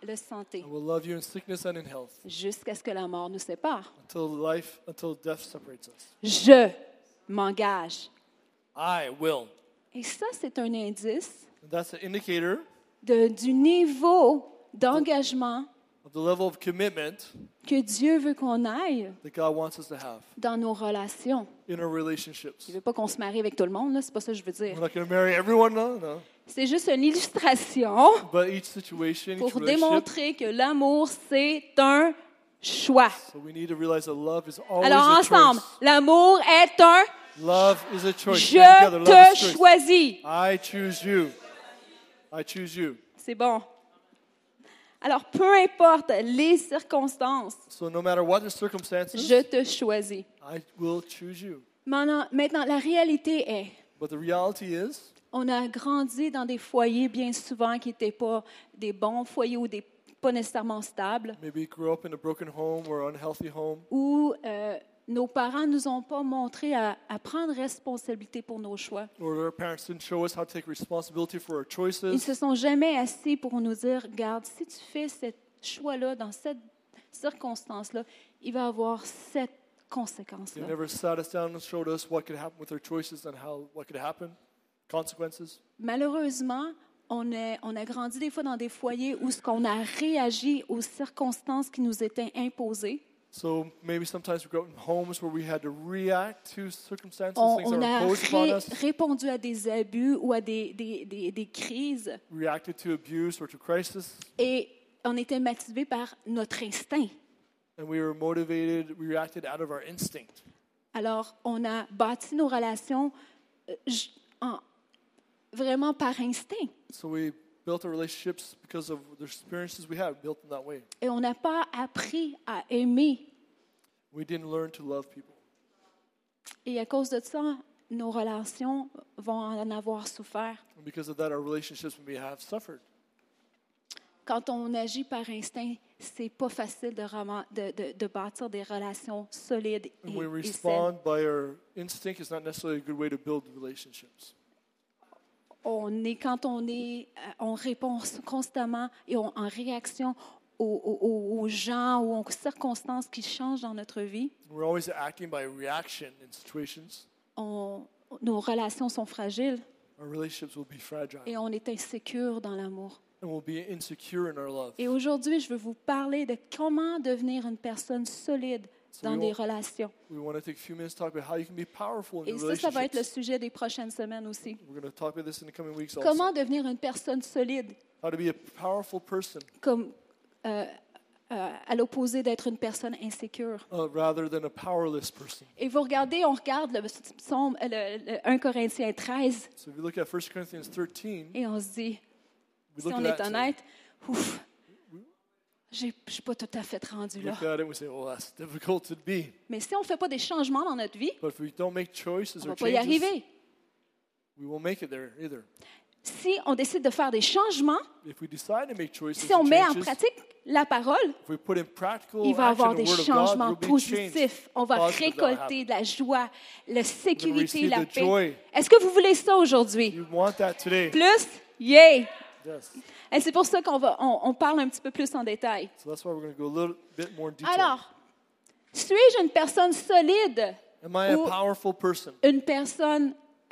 le santé, I will love you in sickness and in health, jusqu'à ce que la mort nous sépare. until death separates us. Je m'engage. I will. Et ça, c'est un indice And that's an indicator du niveau d'engagement of the level of commitment que Dieu veut qu'on aille that God wants us to have dans nos relations. in our relationships. Il ne veut pas qu'on se marie avec tout le monde, là, c'est pas ça que je veux dire. We're not going to marry everyone, no. C'est juste une illustration But each situation, each pour relationship. démontrer que l'amour, c'est un choix. So we need to realize that love is always Alors a ensemble, choice. l'amour est un Love is a choice. je Say together, love te is choice. choisis. I choose you. I choose you. C'est bon. Alors, peu importe les circonstances, So no matter what the circumstances, je te choisis. I will choose you. Maintenant, la réalité est, But the reality is, on a grandi dans des foyers bien souvent qui n'étaient pas des bons foyers ou pas nécessairement stables, maybe you grew up in a broken home or unhealthy home, où nos parents ne nous ont pas montré à prendre responsabilité pour nos choix. or our parents didn't show us how to take responsibility for our Ils choices. ne se sont jamais assis pour nous dire, regarde, si tu fais ce choix-là dans cette circonstance-là, il va avoir cette They conséquence-là. never sat us down and showed us what could happen with our choices and what could happen, consequences. Malheureusement, on a grandi des fois dans des foyers où on a réagi aux circonstances qui nous étaient imposées. So maybe sometimes we grew up in homes where we had to react to circumstances, things On that a were imposed upon us, répondu à des abus ou à des crises reacted to abuse or to crisis, et on était motivé par notre instinct. and we were motivated, we reacted out of our instinct. Alors, on a bâti nos relations vraiment par instinct. So we built our relationships because of the experiences we had built in that way. Et on n'a pas appris à aimer. We didn't learn to love people. Et à cause de ça, nos relations vont en avoir souffert. And because of that, our relationships may have suffered. Quand on agit par instinct, c'est pas facile de bâtir des relations solides And we et saines. respond by our instinct is not necessarily a good way to build relationships. Quand on répond constamment et en réaction aux gens ou aux circonstances qui changent dans notre vie, We're always acting by reaction in situations. nos relations sont fragiles Our relationships will be fragile. et on est insécure dans l'amour. And we'll be insecure in our love. Et aujourd'hui, je veux vous parler de comment devenir une personne solide dans des relations. We want to take a few minutes to talk about how you can be powerful in Et your ça va être le relationships. sujet des prochaines semaines aussi. We're going to talk about this in the coming weeks Comment also. devenir une personne solide, How to be a powerful person comme à l'opposé d'être une personne insécure. rather than a powerless person. Et vous regardez, on regarde le 1 Corinthiens 13 So if you look at 1 Corinthians 13, et on se dit, we si look on at est that, honnête, ouf, je ne suis pas tout à fait rendu we là. look at it and we say, well, that's difficult to be. Mais si on ne fait pas des changements dans notre vie, But if we don't make choices on ne or va pas y changes, arriver. we won't make it there either. Si on décide de faire des changements, If we decide to make choices si on and met en changes, pratique la parole, if we put in practical il va y action avoir the des Word of God, changements there will be change. positifs. On va Positive that will récolter de la joie, la sécurité, receive la the paix. joy. Est-ce que vous voulez ça aujourd'hui? You want that today? Plus? Yay! Yes. Et c'est pour ça on parle un petit peu plus en détail. So that's why we're going to go a little bit more in detail. Alors, suis-je une personne solide Am I a ou powerful person? une personne...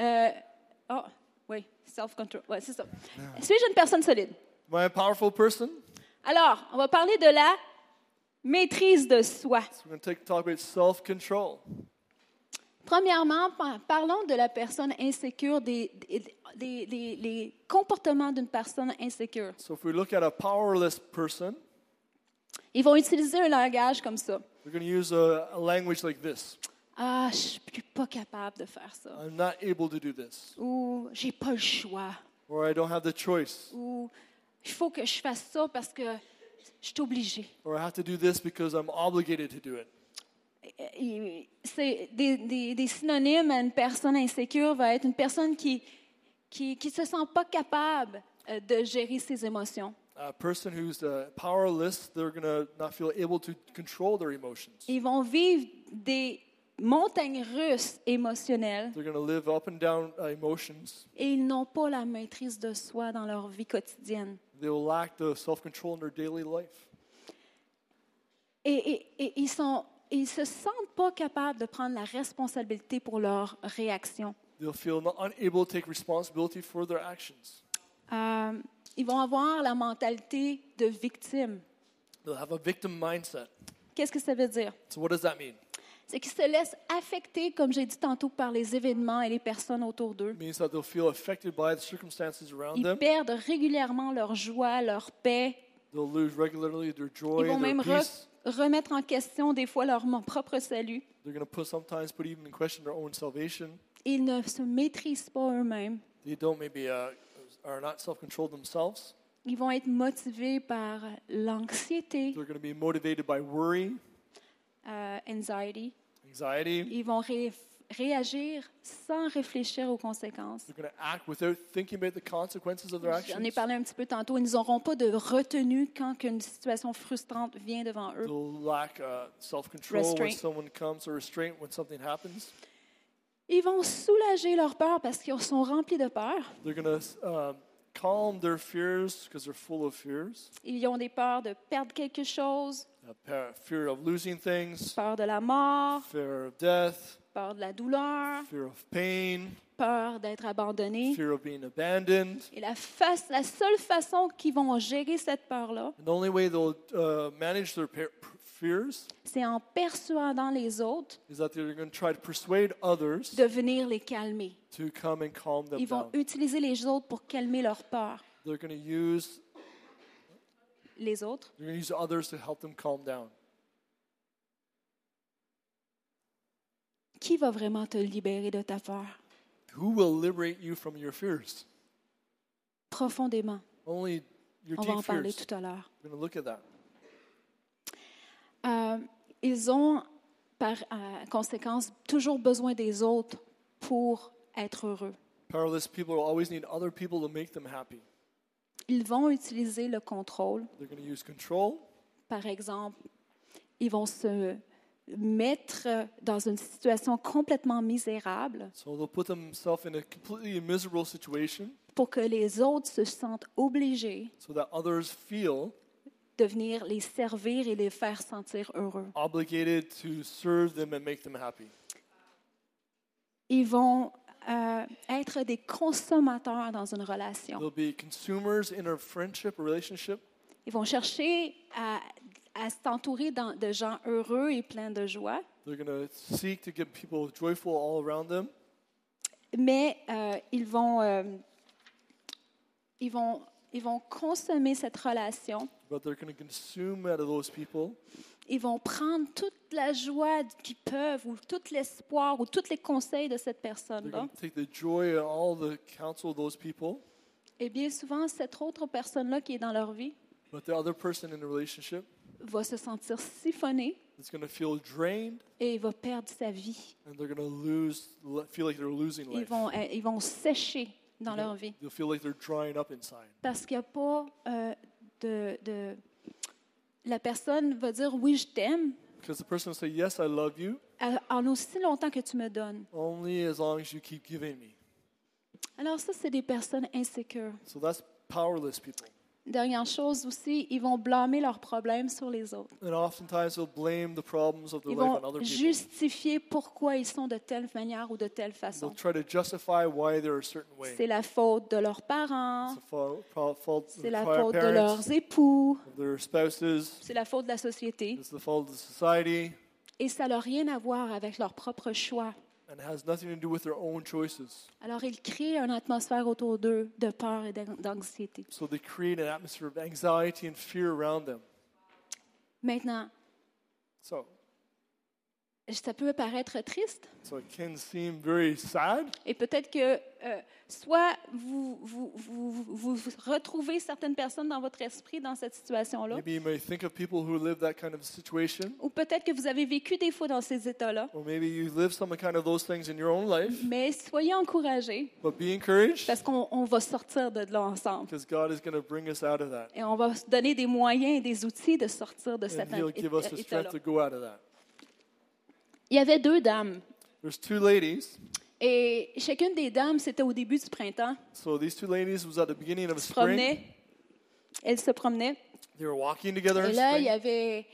oui, self-control. Ouais, c'est ça. Suis-je une personne solide? Am I a powerful person? Alors, on va parler de la maîtrise de soi. So we're going to talk about self-control. Premièrement, parlons de la personne insécure, les comportements d'une personne insécure. So if we look at a powerless person, Ils vont utiliser un langage comme ça. we're going to use a language like this. Ah, je suis pas capable de faire ça. I'm not able to do this. Ou j'ai pas le choix. Or I don't have the choice. Ou il faut que je fasse ça parce que je suis obligée. Or I have to do this because I'm obligated to do it. C'est des synonymes à une personne insécure va être une personne qui se sent pas capable de gérer ses émotions. A person who's powerless, they're going to not feel able to control their emotions. Ils vont vivre des montagnes russes émotionnelles They're going to live up and down emotions, et ils n'ont pas la maîtrise de soi dans leur vie quotidienne. They will lack the self-control in their daily life. Et ils se sentent pas capables de prendre la responsabilité pour leurs réactions. They'll feel unable to take responsibility for their actions. Ils vont avoir la mentalité de victime. They'll have a victim mindset. Qu'est-ce que ça veut dire? So what does that mean? C'est qu'ils se laissent affecter, comme j'ai dit tantôt, par les événements et les personnes autour d'eux. It means that they'll feel affected by the circumstances around Ils them. perdent régulièrement leur joie, leur paix. They'll lose regularly their Ils joy, vont their même peace. remettre en question des fois leur propre salut. They're going to sometimes put even in question their own salvation. Ils ne se maîtrisent pas eux-mêmes. They don't maybe are not self-controlled themselves. Ils vont être motivés par l'anxiété, They're going to be motivated by worry, anxiety. anxiety. Ils vont réagir sans réfléchir aux conséquences. They're going to act without thinking about the consequences of their actions. J'en ai parlé un petit peu tantôt. Ils n'auront pas de retenue quand une situation frustrante vient devant eux. They'll lack self-control when Restraint. someone comes, or restraint when something happens. Ils vont soulager leur peur parce qu'ils sont remplis de peur. They're going to calm their fears because they're full of fears. Ils ont des peurs de perdre quelque chose, Fear of losing things, peur de la mort, fear of death, peur de la douleur, fear of pain, peur d'être abandonnés. fear of being abandoned. Et la seule façon qu'ils vont gérer cette peur-là, And the only way they'll manage their fears c'est en persuadant les autres is that they're going to try to persuade others de venir les calmer. to come and calm them Ils vont down. utiliser les autres pour calmer leur peur. They're going to use Les autres. others to help them calm down. Qui va vraiment te libérer de ta peur? Who will liberate you from your fears? Profondément. Only your On va en deep parler fears. tout à l'heure. We're going to look at that. Ils ont, par conséquence, toujours besoin des autres pour être heureux. Powerless people will always need other people to make them happy. Ils vont utiliser le contrôle. They're going to use control. Par exemple, ils vont se mettre dans une situation complètement misérable So they'll put themselves in a completely miserable situation pour que les autres se sentent obligés so that others feel de venir les servir et les faire sentir heureux. obligated to serve them and make them happy. Ils vont être des consommateurs dans une relation. They'll be consumers in a friendship, a relationship. Ils vont chercher à s'entourer de gens heureux et pleins de joie, They're going to seek to get people joyful all around them. mais ils vont consommer cette relation. But they're going to consume out of those people. Ils vont prendre toute la joie qu'ils peuvent, ou tout l'espoir, ou tous les conseils de cette They're personne-là. going to take the joy and all the counsel of those people. Et bien souvent, cette autre personne-là qui est dans leur vie But the other person in the relationship va se sentir siphonnée is going to feel drained, et va perdre sa vie. and they're going to feel like they're losing life. Ils vont sécher dans leur vie They'll feel like they're drying up inside. parce qu'il n'y a pas La personne va dire oui, je t'aime, Because the person will say, yes, I love you, en aussi longtemps que tu me donnes. only as long as you keep giving me. Alors ça, c'est des personnes insécures. So that's powerless people. Dernière chose aussi, ils vont blâmer leurs problèmes sur les autres. And oftentimes they'll blame the problems of their Ils life vont on other people. justifier pourquoi ils sont de telle manière ou de telle They'll façon. try to justify why they're a certain way. C'est la faute de leurs parents, It's the fault of c'est la their faute de parents, leurs époux, of their spouses. c'est la faute de la société. It's the fault of the society. Et ça n'a rien à voir avec leur propre choix. And it has nothing to do with their own choices. Alors ils créent une atmosphère autour d'eux de peur et d'anxiété. So they create an atmosphere of anxiety and fear around them. Maintenant, So ça peut paraître triste. it can seem very sad. Et peut-être que soit vous retrouvez certaines personnes dans votre esprit dans cette situation-là, Maybe you may think of people who live that kind of situation. ou peut-être que vous avez vécu des fois dans ces états-là. Or maybe you live some kind of those things in your own life. Mais soyez encouragés But be encouraged, parce qu'on va sortir de là ensemble. because God is going to bring us out of that. Et on va se donner des moyens et des outils de sortir de cet And He'll give us the état-là. strength to go out of that. Il y avait 2 dames. There's 2 ladies. Et chacune des dames, c'était au début du printemps, So these 2 ladies was at the beginning of se spring. promenaient. elles se promenaient. They were walking together Et in là, il y spring, avait,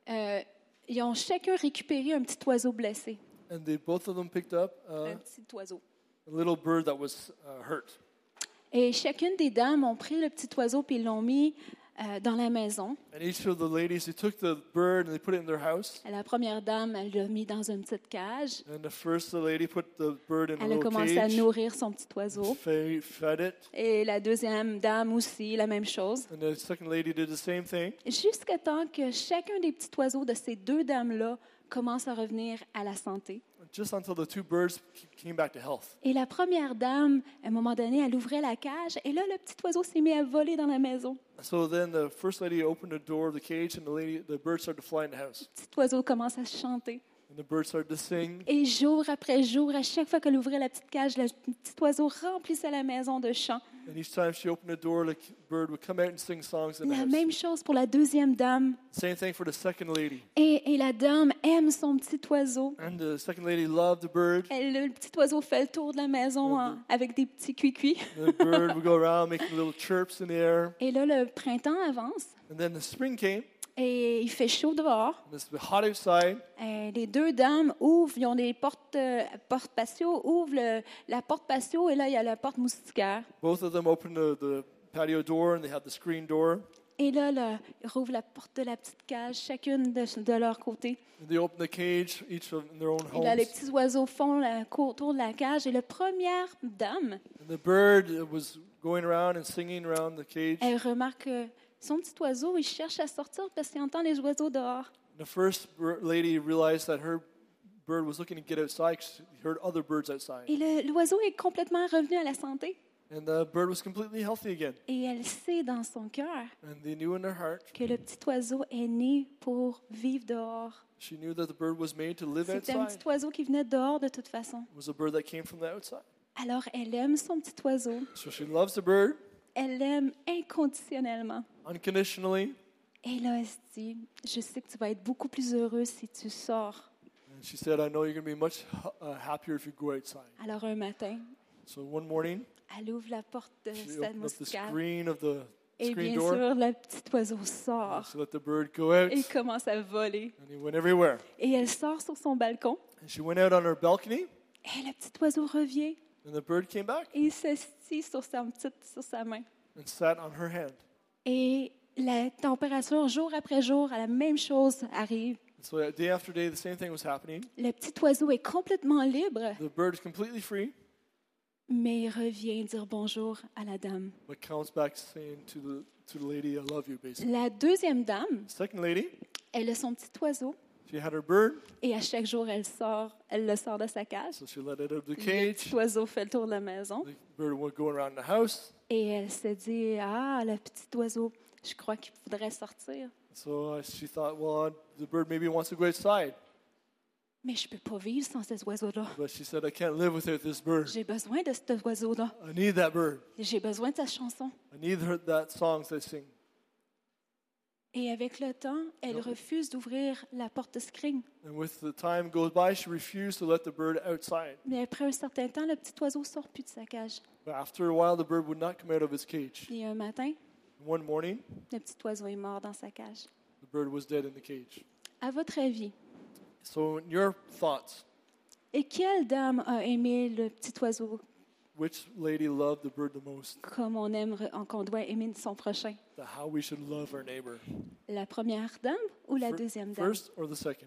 ils ont chacun récupéré un petit oiseau blessé, and both of them picked up un petit oiseau. a little bird that was hurt. Et chacune des dames ont pris le petit oiseau puis ils l'ont mis dans la maison. And each of the ladies, they took the bird and they put it in their house. La première dame, elle l'a mis dans une petite cage. And the first lady put the bird in a Elle a little commencé à cage, nourrir son petit oiseau. fed it, Et la deuxième dame aussi, la même chose. and the second lady did the same thing. Jusqu'à temps que chacun des petits oiseaux de ces deux dames-là commence à revenir à la santé. Just until the two birds came back to health. Et la première dame, à un moment donné, elle ouvrait la cage et là, le petit oiseau s'est mis à voler dans la maison. So then the first lady opened the door of the cage, and the bird started to fly in the house. Le petit oiseau commence à chanter. And the bird started to sing. Et jour après jour, à chaque fois qu'elle ouvrait la petite cage, le petit oiseau remplissait la maison de chants. And each time she opened the door, the bird would come out and sing songs in the La house. même chose pour la deuxième dame. Same thing for the second lady. Et la dame aime son petit oiseau. And the second lady loved the bird. Le petit oiseau fait le tour de la maison avec des petits cuicui. The bird would go around making little chirps in the air. Et là, le printemps avance And then the spring came, et il fait chaud dehors. and it's hot outside. Et les deux dames ouvrent, ils ont des portes patio, ouvrent la porte patio et là, il y a la porte moustiquaire. Both of them opened the patio door, and they had the screen door. Et là, ils rouvrent la porte de la petite cage, chacune de leur côté. And they opened the cage, each in their own Et là, les homes. petits oiseaux font le tour de la cage et la première dame, And the bird was going around and singing around the cage. elle remarque que son petit oiseau, il cherche à sortir parce qu'il entend les oiseaux dehors. The first lady realized that her bird was looking to get outside because she heard other birds outside. Et l'oiseau est complètement revenu à la santé. And the bird was completely healthy again. Et elle sait dans son cœur And they knew in their heart, que le petit oiseau est né pour vivre dehors. she knew that the bird was made to live C'était un outside. petit oiseau qui venait dehors de toute façon. It was a bird that came from the outside. Alors elle aime son petit oiseau. So she loves the bird Elle l'aime inconditionnellement. unconditionally. Et là, elle se dit, je sais que tu vas être beaucoup plus heureux si tu sors. And she said, I know you're going to be much happier if you go outside. Alors un matin, So one morning, elle ouvre la porte de she sa opened up the moustiquaire. screen of the Et screen bien door. sûr, le petit oiseau sort. She let the bird go out, Et il commence à voler. and he went everywhere. Et elle sort sur son balcon. And she went out on her balcony, Et le petit oiseau revient. and the bird came back Et il s'assit sur sa main. and sat on her hand. Et la température, jour après jour, la même chose arrive. So day after day, the same thing was happening. Le petit oiseau est complètement libre, The bird is completely free, mais il revient dire bonjour à la dame. but comes back saying to the lady, I love you, basically. La deuxième dame, Second lady, elle a son petit oiseau. she had her bird, Et à chaque jour, elle le sort de sa cage. so she let it out of the Le cage. petit oiseau fait le tour de la maison. The bird would go around the house. Et elle se dit, ah, le petit oiseau, je crois qu'il voudrait sortir. So she thought, well, the bird maybe wants to go outside. Mais je ne peux pas vivre sans cet oiseau-là. But she said, I can't live without this bird. J'ai besoin de cet oiseau-là. I need that bird. J'ai besoin de sa chanson. I need that song that I sing. Et avec le temps, elle refuse d'ouvrir la porte de screen. And with the time goes by, she refused to let the bird outside. Mais après un certain temps, le petit oiseau sort plus de sa cage. But after a while, the bird would not come out of its cage. Et un matin, One morning, le petit oiseau est mort dans sa cage. the bird was dead in the cage. À votre avis, So in your thoughts, et quelle dame a aimé le petit oiseau which lady loved the bird the most? comme qu'on doit aimer son prochain? How we should love our neighbor. La première dame ou la deuxième dame? First or the second?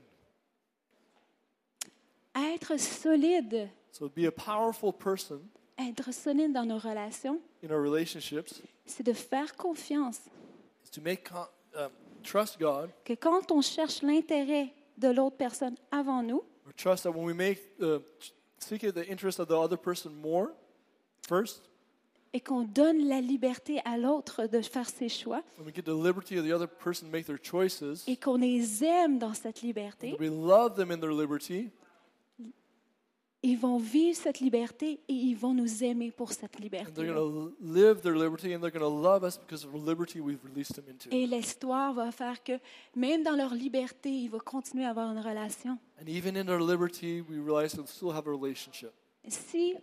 Être solide, So be a powerful person être solide dans nos relations, in our relationships c'est de faire confiance is to trust God, que quand on cherche l'intérêt de l'autre personne avant nous, or trust that when we seek the interest of the other person more first, et qu'on donne la liberté à l'autre de faire ses choix, when we get the liberty of the other person to make their choices, et qu'on les aime dans cette liberté, and we love them in their liberty, ils vont vivre cette liberté et ils vont nous aimer pour cette and liberté. they're going to live their liberty, and they're going to love us because of the liberty we've released them into. Et l'histoire va faire que même dans leur liberté, ils vont continuer à avoir une relation. And even in their liberty, we realize that we still have a relationship. Si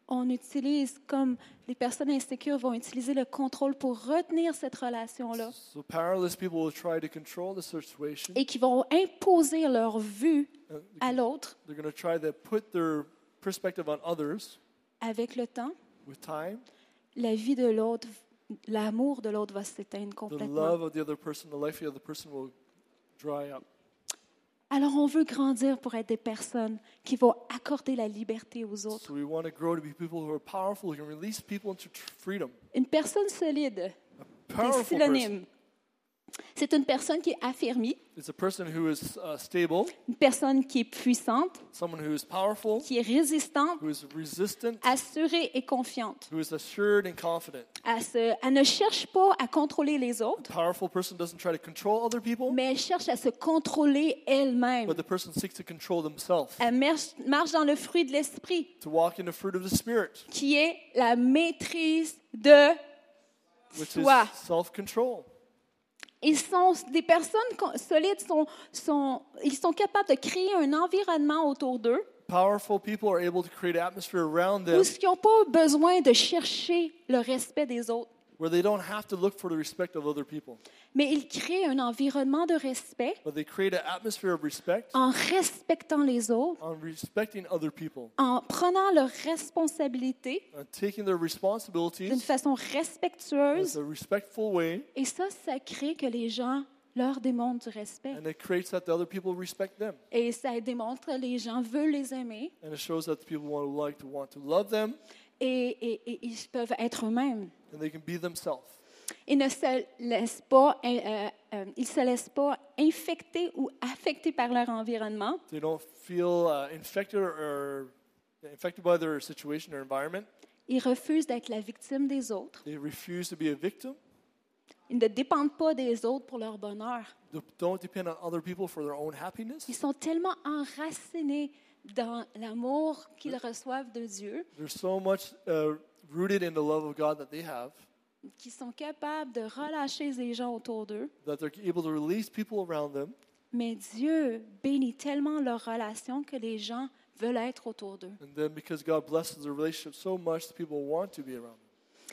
on utilise, comme les personnes insécures vont utiliser le contrôle pour retenir cette relation-là So powerless people will try to control the situation. et qui vont imposer leur vue Uh, à l'autre They're going to try to put their perspective on others avec le temps. with time. La vie de l'autre, l'amour de l'autre va s'éteindre The complètement. love of the other person, the life of the other person will dry up. Alors, on veut grandir pour être des personnes qui vont accorder la liberté aux autres. So we want to grow to be people who are powerful, who can release people into freedom. Une personne solide, des Powerful person. synonymes. C'est une personne qui est affirmée, It's a person who is stable, une personne qui est puissante, someone who is powerful, qui est résistante, who is resistant, assurée et confiante. who is assured and confident. Elle ne cherche pas à contrôler les A autres, powerful person doesn't try to control other people, mais elle cherche à se contrôler elle-même. but the person seeks to control themselves, Elle marche dans le fruit de l'esprit, to walk in the fruit of the Spirit, qui est la maîtrise de which soi. is self-control. Des personnes solides ils sont capables de créer un environnement autour d'eux Powerful people are able to create an atmosphere around them où ils n'ont pas besoin de chercher le respect des autres, where they don't have to look for the respect of other people, mais ils créent un environnement de respect but they create an atmosphere of respect en respectant les autres, on respecting other people, en prenant leurs responsabilités on taking their d'une responsibilities façon in respectueuse. a respectful way, Et ça crée que les gens leur démontrent du respect. and it creates that the other people respect them, Et ça démontre que les gens veulent les aimer and it shows that the people want to love them, et ils peuvent être eux-mêmes. and they can be themselves. Ils ne se laissent pas infecter ou affecter par leur environnement. They don't feel infected by their situation or environment. Ils refusent d'être la victime des autres. They refuse to be a victim. Ils ne dépendent pas des autres pour leur bonheur. They don't depend on other people for their own happiness. Ils sont tellement enracinés dans l'amour qu'ils reçoivent de Dieu They're so much rooted in the love of God that they have qu'ils sont capables de relâcher les gens autour d'eux. that they're able to release people around them. Mais Dieu bénit tellement leur relation que les gens veulent être autour d'eux. And then because God blesses the relationship so much, the people want to be around them.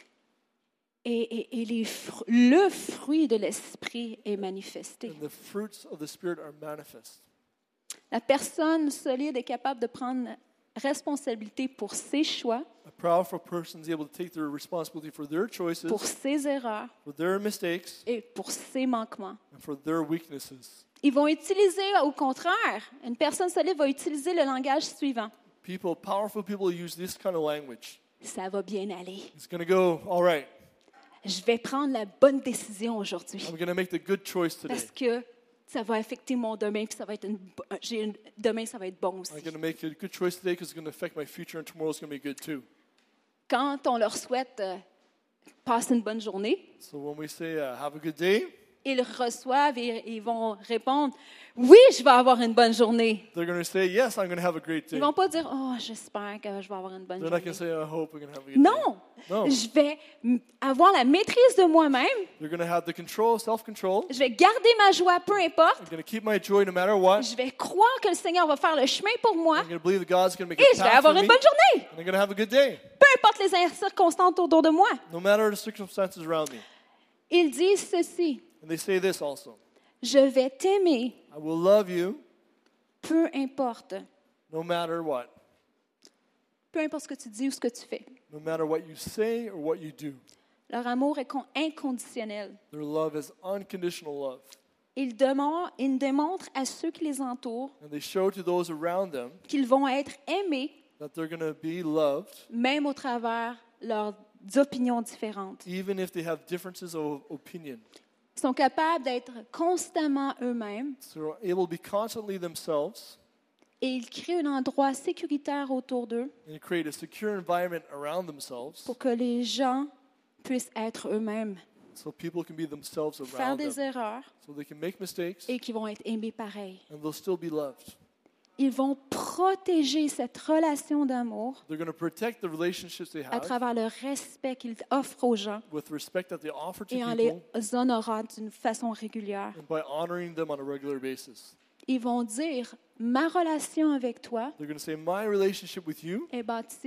Et le fruit de l'esprit est manifesté. And the fruits of the Spirit are manifest. La personne solide est capable de prendre responsabilité pour ses choix, A powerful person is able to take their responsibility for their choices, pour ses erreurs for their mistakes, et pour ses manquements. and for their weaknesses. Ils vont utiliser, au contraire, une personne solide va utiliser le langage suivant. Powerful people use this kind of language. Ça va bien aller. It's going to go, all right, Je vais prendre la bonne décision aujourd'hui I'm going to make the good choice today. parce que ça va affecter mon demain puis ça va être demain ça va être bon aussi. I'm going to make a good choice today because it's going to affect my future and tomorrow's going to be good too. Quand on leur souhaite passer une bonne journée, So when we say, have a good day, ils reçoivent et ils vont répondre « Oui, je vais avoir une bonne journée they're going to say, yes, I'm going to have a great ». Ils day. ne vont pas dire « Oh, j'espère que je vais avoir une bonne They're not journée going to say, I hope we're going to have a ». good Non, No. je vais avoir la maîtrise de moi-même, day. They're going to have the control, self-control. je vais garder ma joie peu importe, I'm going to keep my joy no matter what. je vais croire que le Seigneur va faire le chemin pour moi I'm going to believe that God's going to make et a je vais path for avoir me. une bonne journée, And I'm going to have a good day, peu importe les circonstances autour de moi. no matter the circumstances around me. Ils disent ceci And they say this also. « Je vais t'aimer, I will love you peu importe. no matter what. Peu importe ce que tu dis ou ce que tu fais. No matter what you say or what you do. Leur amour est inconditionnel. Their love is unconditional love. Ils démontrent à ceux qui les entourent And they show to those around them qu'ils vont être aimés, that they're going to be loved même au travers leurs opinions différentes. even if they have differences of opinion. Ils sont capables d'être constamment eux-mêmes So they're able to be constantly themselves et ils créent un endroit sécuritaire autour d'eux and create a secure environment around themselves pour que les gens puissent être eux-mêmes, so people can be themselves faire around des them. erreurs So they can make mistakes et qui vont être aimés pareil. and they'll still be loved. Ils vont protéger cette relation d'amour They're going to protect the relationships they à have travers le respect qu'ils offrent aux gens with respect that they offer to et en people les honorant d'une façon régulière. and by honoring them on a regular basis. Ils vont dire, ma relation avec toi They're going to say, my relationship with you est bâtie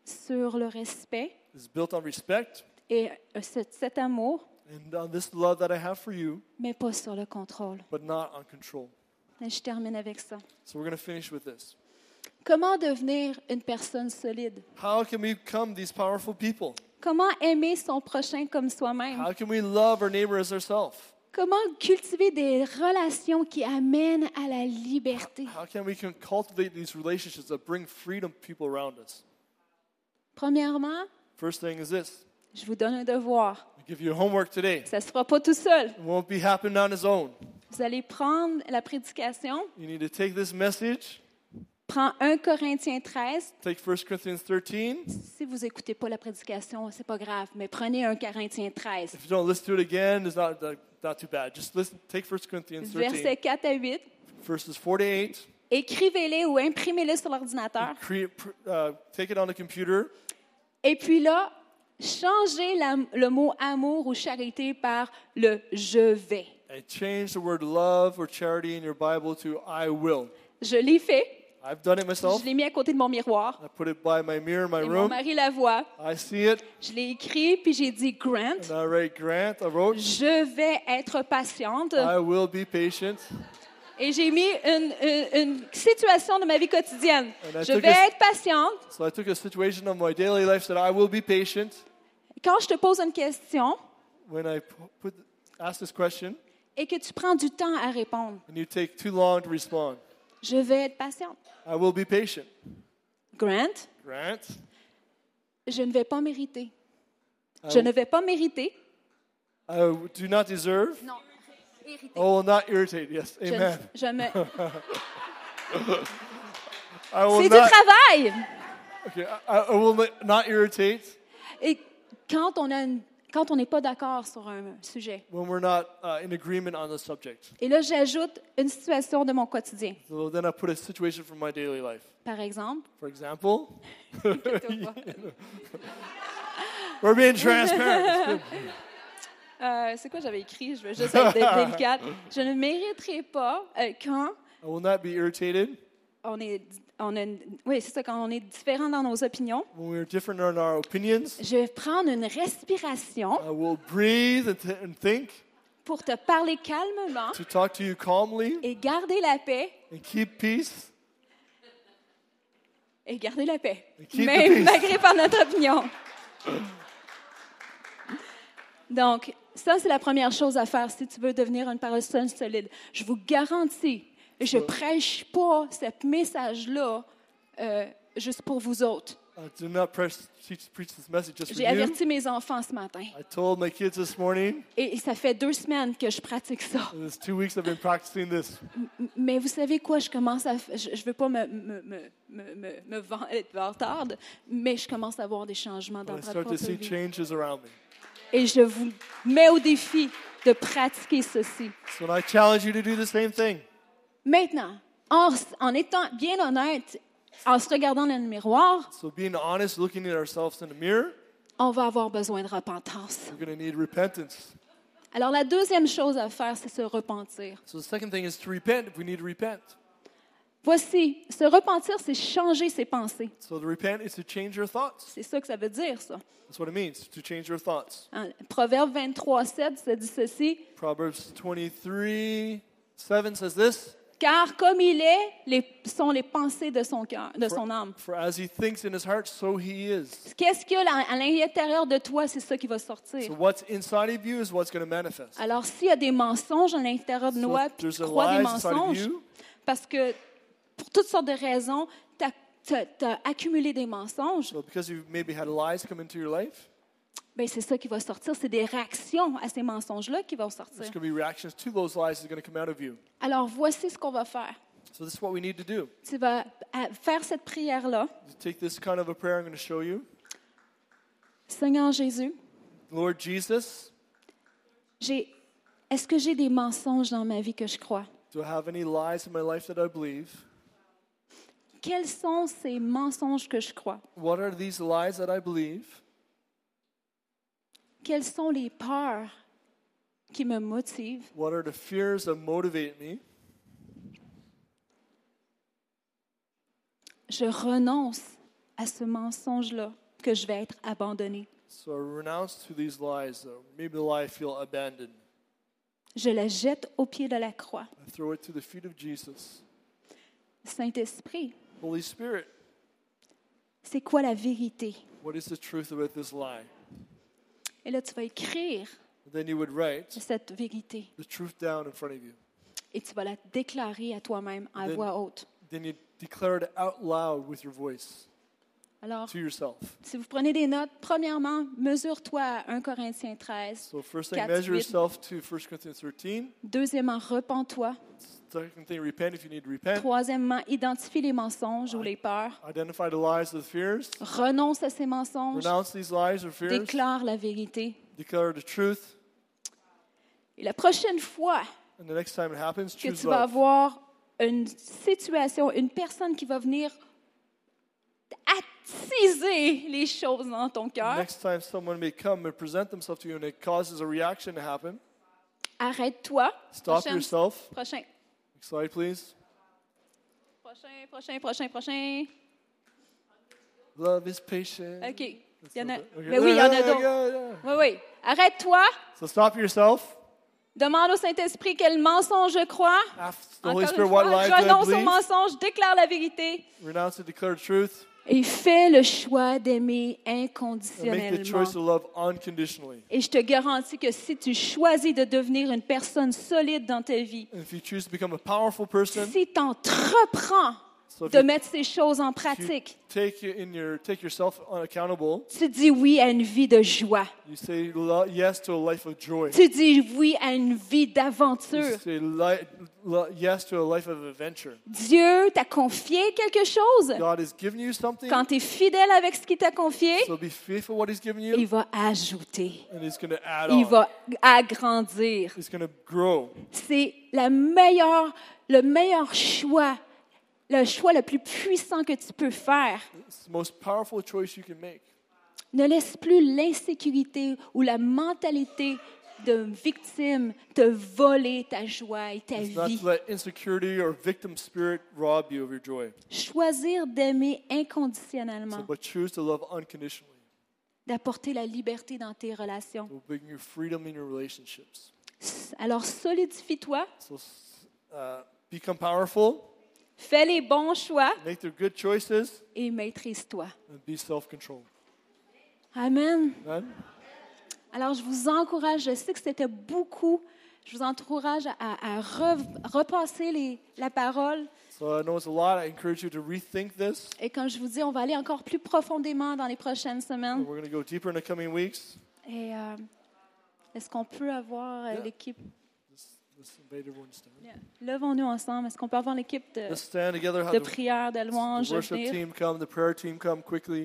sur le respect It's built on respect et cet amour, and on this love that I have for you, mais pas sur le contrôle. but not on control. Et je termine avec ça. So we're going to finish with this. Comment devenir une personne solide? How can we become these powerful people? Comment aimer son prochain comme soi-même? How can we love our neighbor as ourselves? Comment cultiver des relations qui amènent à la liberté? How can we cultivate these relationships that bring freedom to people around us? Premièrement, First thing is this. je vous donne un devoir. I give you homework today. Ça ne se fera pas tout seul. It won't be happening on its own. Vous allez prendre la prédication, You need to take this message, prends 1 Corinthiens 13. take 1 Corinthians 13. Si vous n'écoutez pas la prédication, c'est pas grave, mais prenez 1 Corinthiens 13. If you don't listen to it again, it's not too bad. Just listen, take 1 Corinthians 13, Versets 4 à 8. verses 4 to 8. Écrivez-les ou imprimez-les sur l'ordinateur. Take it on the computer. Et puis là, changez le mot amour ou charité par le je vais. And change the word love or charity in your Bible to I will. Je l'ai fait. I've done it myself. Je l'ai mis à côté de mon miroir. I put it by my mirror in my Et mon room. mari la voit. I see it. Je l'ai écrit, puis j'ai dit, Grant, And I write Grant. I wrote, je vais être patiente. I will be patient. Et j'ai mis une situation de ma vie quotidienne. And I Je took vais a- être patiente. So I took a situation of my daily life, said I will be patient. Quand je te pose une question When I ask this question, et que tu prends du temps à répondre, and you take too long to respond, je vais être patiente. I will be patient. Grant, Grant, je ne vais pas mériter. I, Je ne vais pas mériter. I do not deserve. Non, irriter. I will not irritate. Yes, Je, amen. je me... I will C'est du not. travail. Okay, I will not irritate Et quand on n'est pas d'accord sur un sujet. when we're not in agreement on the subject. Et là, j'ajoute une situation de mon quotidien. So then I put a situation from my daily life. Par exemple, For example, we're being transparent. It's good. c'est quoi j'avais écrit? Je vais juste être délicate. Je ne mériterai pas quand I will not be irritated oui, c'est ça, quand on est différent dans nos opinions. when we're different in our opinions. Je vais prendre une respiration I will breathe and think pour te parler calmement to talk to you calmly et garder la paix. and keep peace. Et garder la paix, And keep the même peace. malgré par notre opinion. Donc, ça, c'est la première chose à faire si tu veux devenir une personne solide. Je vous garantis, je ne prêche pas ce message-là juste pour vous autres. I do not preach this message just for J'ai you. averti mes enfants ce matin. I told my kids this morning. Et ça fait 2 semaines que je pratique ça. In this 2 weeks I've been practicing this. Mais vous savez quoi, je commence à... Je veux pas être vantarde, mais je commence à voir des changements dans I ma start to propre see vie. changes around me. Et je vous mets au défi de pratiquer ceci. So I challenge you to do the same thing. Maintenant, en étant bien honnête, en se regardant dans le miroir, So being honest, looking at ourselves in the mirror, on va avoir besoin de repentance. we're going to need repentance. Alors, la deuxième chose à faire, c'est se repentir. So the second thing is to repent if we need to repent. Voici, se repentir, c'est changer ses pensées. So to repent is to change your thoughts. C'est ça que ça veut dire, ça. That's what it means, to change your thoughts. Hein, Proverbe 23:7, ça dit ceci. Proverbs 23:7 says this. Car comme il est, sont les pensées de son cœur, de son âme. For as he thinks in his heart, so he is. Qu'est-ce qu'il y a à l'intérieur de toi, c'est ça qui va sortir. So what's inside of you is what's going to manifest. Alors, s'il y a des mensonges à l'intérieur de So nous, if puis there's tu a crois des lies inside of mensonges, you, parce que pour toutes sortes de raisons, tu as accumulé des mensonges, so because you've maybe had lies come into your life, ben c'est ça qui va sortir. C'est des réactions à ces mensonges-là qui vont sortir. there's going to be reactions to those lies that are going to come out of you. Alors, voici ce qu'on va faire. So this is what we need to do. Tu vas faire cette prière-là. To take this kind of a prayer I'm going to show you. Seigneur Jésus, Lord Jesus, est-ce que j'ai des mensonges dans ma vie que je crois? do I have any lies in my life that I believe? Quels sont ces mensonges que je crois? What are these lies that I believe? Quelles sont les peurs qui me motivent? What are the fears that motivate me? Je renonce à ce mensonge-là que je vais être abandonné. So I renounce to these lies. Maybe the lie I feel abandoned. Je la jette au pied de la croix. I throw it to the feet of Jesus. Saint-Esprit, Holy Spirit, c'est quoi la vérité? what is the truth about this lie? Et là, tu vas écrire And then you would write cette vérité the truth down in front of you. et tu vas la déclarer à toi-même à Then- voix haute. Then you declare it out loud with your voice Alors, to yourself. si vous prenez des notes, premièrement, mesure-toi à 1 Corinthiens 13. So first thing, 4, measure 8. yourself to 1 Corinthians 13. Deuxièmement, repens-toi. Second thing, repent if you need to repent. Troisièmement, identifie les mensonges ou les peurs. Identify the lies or the fears. Renonce à ces mensonges. Renounce these lies or fears. Déclare la vérité. Declare the truth. Et la prochaine fois And the next time it happens, que choose tu vas love. avoir une situation, une personne qui va venir attiser les choses dans ton cœur, Next time someone may come and present themselves to you and it causes a reaction to happen, arrête-toi. stop Prochaine- yourself. Prochain. Next slide, please. Prochain. Love is patient. OK. Il y en a. Okay. Mais oui, il y en a Yeah, d'autres. yeah. Oui. Arrête-toi. So stop yourself. Demande au Saint-Esprit quel mensonge je crois. Ask the Encore Holy une Spirit fois, what lies do I renonce au believe. mensonge, déclare la vérité Renounce and declare the truth. et fais le choix d'aimer And make the inconditionnellement. choice to love unconditionally. Et je te garantis que si tu choisis de devenir une personne solide dans ta vie, And if you choose to become a powerful person, si tu entreprends so if de you, mettre ces choses en if you pratique, take yourself accountable, tu dis oui à une vie de joie. you say yes to a life of joy. Tu dis oui à une vie You d'aventure. say yes to a life of adventure. Dieu t'a confié quelque chose. God has given you something, Quand tu es fidèle avec ce qu'il t'a confié, so be faithful what He's given you, il va ajouter. and He's going to add Il on. va agrandir. He's going to grow. C'est le meilleur choix, le choix le plus puissant que tu peux faire. It's the most powerful choice you can make. Ne laisse plus l'insécurité ou la mentalité de victime te voler ta joie et ta It's not vie. to let insecurity or victim spirit rob you of your joy, Choisir d'aimer inconditionnellement, but choose to love unconditionally. d'apporter la liberté dans tes relations. It will bring you freedom in your relationships. Alors solidifie-toi, So become powerful, fais les bons choix make the good choices, et maîtrise-toi. and be self-controlled. Amen. Amen? Alors, je vous encourage, je sais que c'était beaucoup, je vous encourage à repasser la parole. So I know it's a lot. I encourage you to rethink this. Et comme je vous dis, on va aller encore plus profondément dans les prochaines And semaines. we're going to go deeper in the coming weeks. Et est-ce qu'on peut avoir l'équipe? Let's invite everyone to stand. Levons-nous ensemble. Est-ce qu'on peut avoir l'équipe Let's stand together. de Have prière, de the louange, de worship venir? team come, the prayer team come quickly.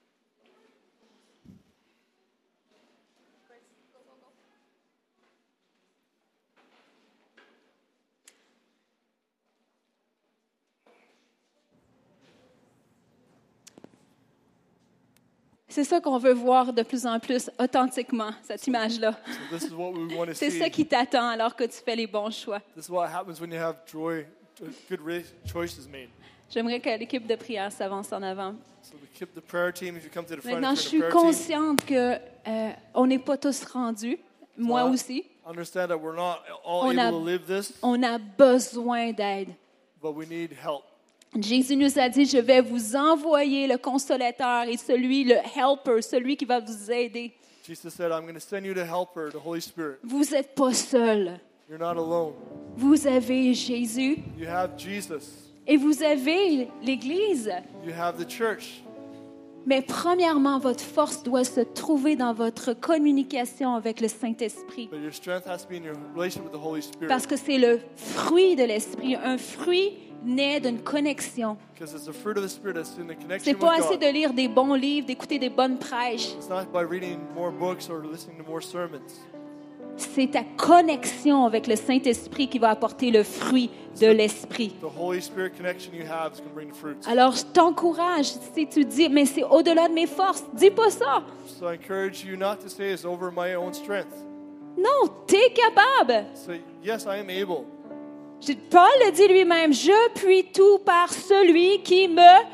C'est ça qu'on veut voir de plus en plus authentiquement, cette image-là. So this is what we want to C'est see. ça qui t'attend alors que tu fais les bons choix. This is what happens when you have joy, good choices made. J'aimerais que l'équipe de prière s'avance en avant. So the prayer team, if you come to the front, Maintenant, je if suis you're in the prayer team, consciente que on n'est pas tous rendus, moi So, aussi. understand that we're not all On a- able to live this, On a besoin d'aide. but we need help. Jésus nous a dit, je vais vous envoyer le consolateur et le helper, celui qui va vous aider. Jesus said, I'm going to send you the helper, the Holy Spirit. Vous n'êtes pas seul. You're not alone. Vous avez Jésus You have Jesus. et vous avez l'Église. You have the church. Mais premièrement, votre force doit se trouver dans votre communication avec le Saint-Esprit. But your strength has to be in your relation with the Holy Spirit. Parce que c'est le fruit de l'Esprit. Un fruit naît d'une connexion. Because it's the fruit of the Spirit that's in the C'est connection pas with assez God. de lire des bons livres, d'écouter des bonnes prêches. It's not by reading more books or listening to more sermons. C'est ta connexion avec le Saint-Esprit qui va apporter le fruit de l'Esprit. The Holy Spirit connection you have is going to bring the fruits. Alors, je t'encourage, si tu dis, mais c'est au-delà de mes forces, dis pas ça. So I encourage you not to say it's over my own strength. Non, t'es capable. Say, yes, I am able. Paul le dit lui-même, je puis tout par celui qui me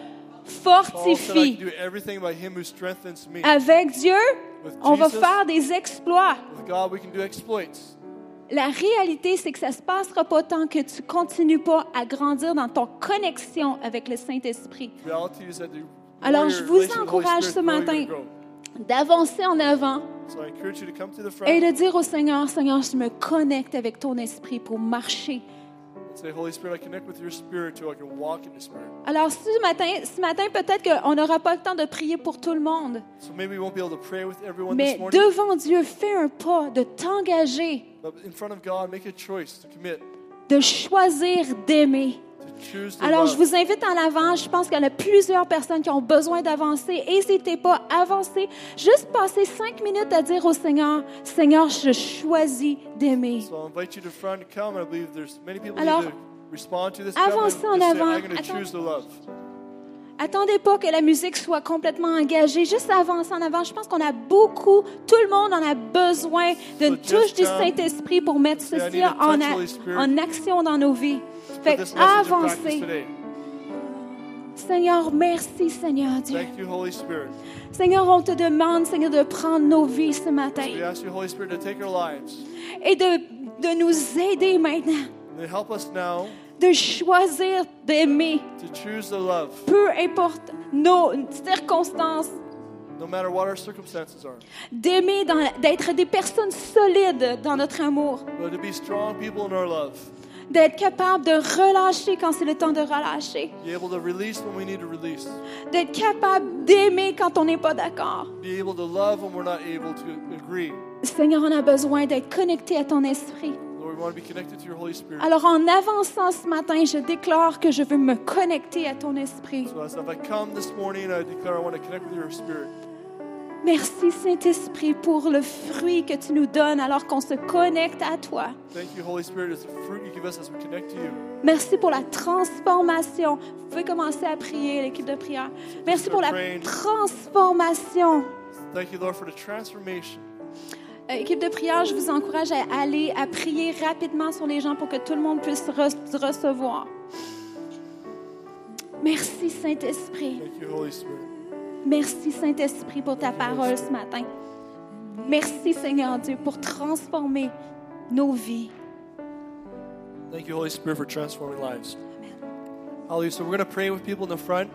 Paul said, I fortifie. can do everything by him who strengthens me. Avec Dieu, With on va Jesus, faire des exploits. with God, we can do exploits. La réalité, c'est que ça ne se passera pas tant que tu ne continues pas à grandir dans ton connexion avec le Saint-Esprit. The reality is that the Alors, more je your vous relationship with the Holy encourage Spirit ce grow, you're matin gonna grow. d'avancer en avant So I encourage you to come to the et front de dire au Seigneur, Seigneur, je me connecte avec ton esprit pour marcher. and say, Holy Spirit, I connect with your spirit so I can walk in the Spirit. Alors, ce matin peut-être qu'on n'aura pas le temps de prier pour tout le monde, So maybe we won't be able to pray with everyone mais this morning, devant Dieu, fais un pas de t'engager, but in front of God, make a choice to commit, de choisir d'aimer. to choose to Alors, je love. vous invite en avant. Je pense qu'il y en a plusieurs personnes qui ont besoin d'avancer. N'hésitez pas à avancer. Juste passer 5 minutes à dire au Seigneur, Seigneur, je choisis d'aimer. So I invite you to front to come, and I believe there's many people Alors, need to respond to this. avancez Come and en just say, avant. I'm going to Attends. choose to love. Attendez pas que la musique soit complètement engagée. Juste avancer en avant. Je pense qu'on a beaucoup, tout le monde en a besoin d'une So touche just du come. Saint-Esprit pour mettre Say, I ceci need a touch, Holy Spirit. en action dans nos vies. Put Fait this message in practice avancez. today. Seigneur, merci, Seigneur Dieu. Thank you, Holy Spirit. Seigneur, on te demande, Seigneur, de prendre nos vies ce matin We ask you, Holy Spirit, to take our lives et de nous aider maintenant, and to help us now de choisir d'aimer, to choose to love, peu importe nos circonstances, no matter what our circumstances are. d'aimer, d'être des personnes solides dans notre amour, But to be strong people in our love, d'être capable de relâcher quand c'est le temps de relâcher, be able to release when we need to release, d'être capable d'aimer quand on n'est pas d'accord. be able to love when we're not able to agree. Seigneur, on a besoin d'être connecté à ton esprit. Lord, we want to be connected to your Holy Spirit. Alors, en avançant ce matin, je déclare que je veux me connecter à ton esprit. So as if I come this morning, I declare I want to connect with your Spirit. Merci, Saint-Esprit, pour le fruit que tu nous donnes alors qu'on se connecte à toi. Thank you, Holy Spirit, as the fruit you give us as we connect to you. Merci pour la transformation. Vous pouvez commencer à prier, l'équipe de prière. Merci pour la transformation. Thank you, Lord, for the transformation. Équipe de prière, je vous encourage à aller à prier rapidement sur les gens pour que tout le monde puisse recevoir. Merci, Saint-Esprit. Thank you, Holy Spirit. Merci, Saint-Esprit, pour ta parole ce matin. Merci, Seigneur Dieu, pour transformer nos vies. Thank you, Holy Spirit, for transforming lives. Amen. Hallelujah. So we're going to pray with people in the front.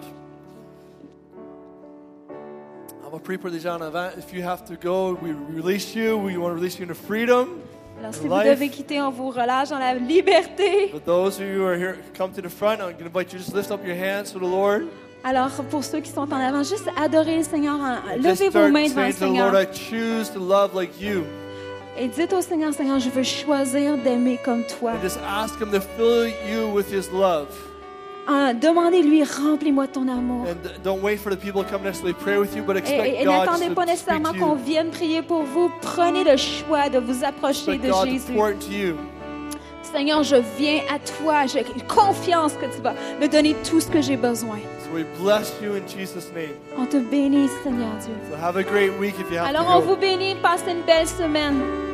On va prier pour les gens en avant. If you have to go, we release you. We want to release you into freedom. Alors, si Your vous life. devez quitter, on vous relâche dans la liberté. But those of you who are here, come to the front. I'm going to invite you to just lift up your hands to the Lord. Alors, pour ceux qui sont en avant, juste adorez le Seigneur. And Levez just vos start mains devant le saying to the Lord, Seigneur. I choose to love like you. Et dites au Seigneur, Seigneur, je veux choisir d'aimer comme toi. And just ask Him to fill you with His love. Demandez-lui, remplis-moi de ton amour. And don't wait for the people to come necessarily pray with you, but Et expect God n'attendez to pas speak nécessairement to qu'on you. vienne prier pour vous. Prenez le choix de vous approcher Expect de God to Jésus. pour into you. Seigneur, je viens à toi. J'ai confiance que tu vas me donner tout ce que j'ai besoin. So we bless you in Jesus' name. On te bénit, Seigneur Dieu. So have a great week if you have Alors, to on go. vous bénit. Passez une belle semaine.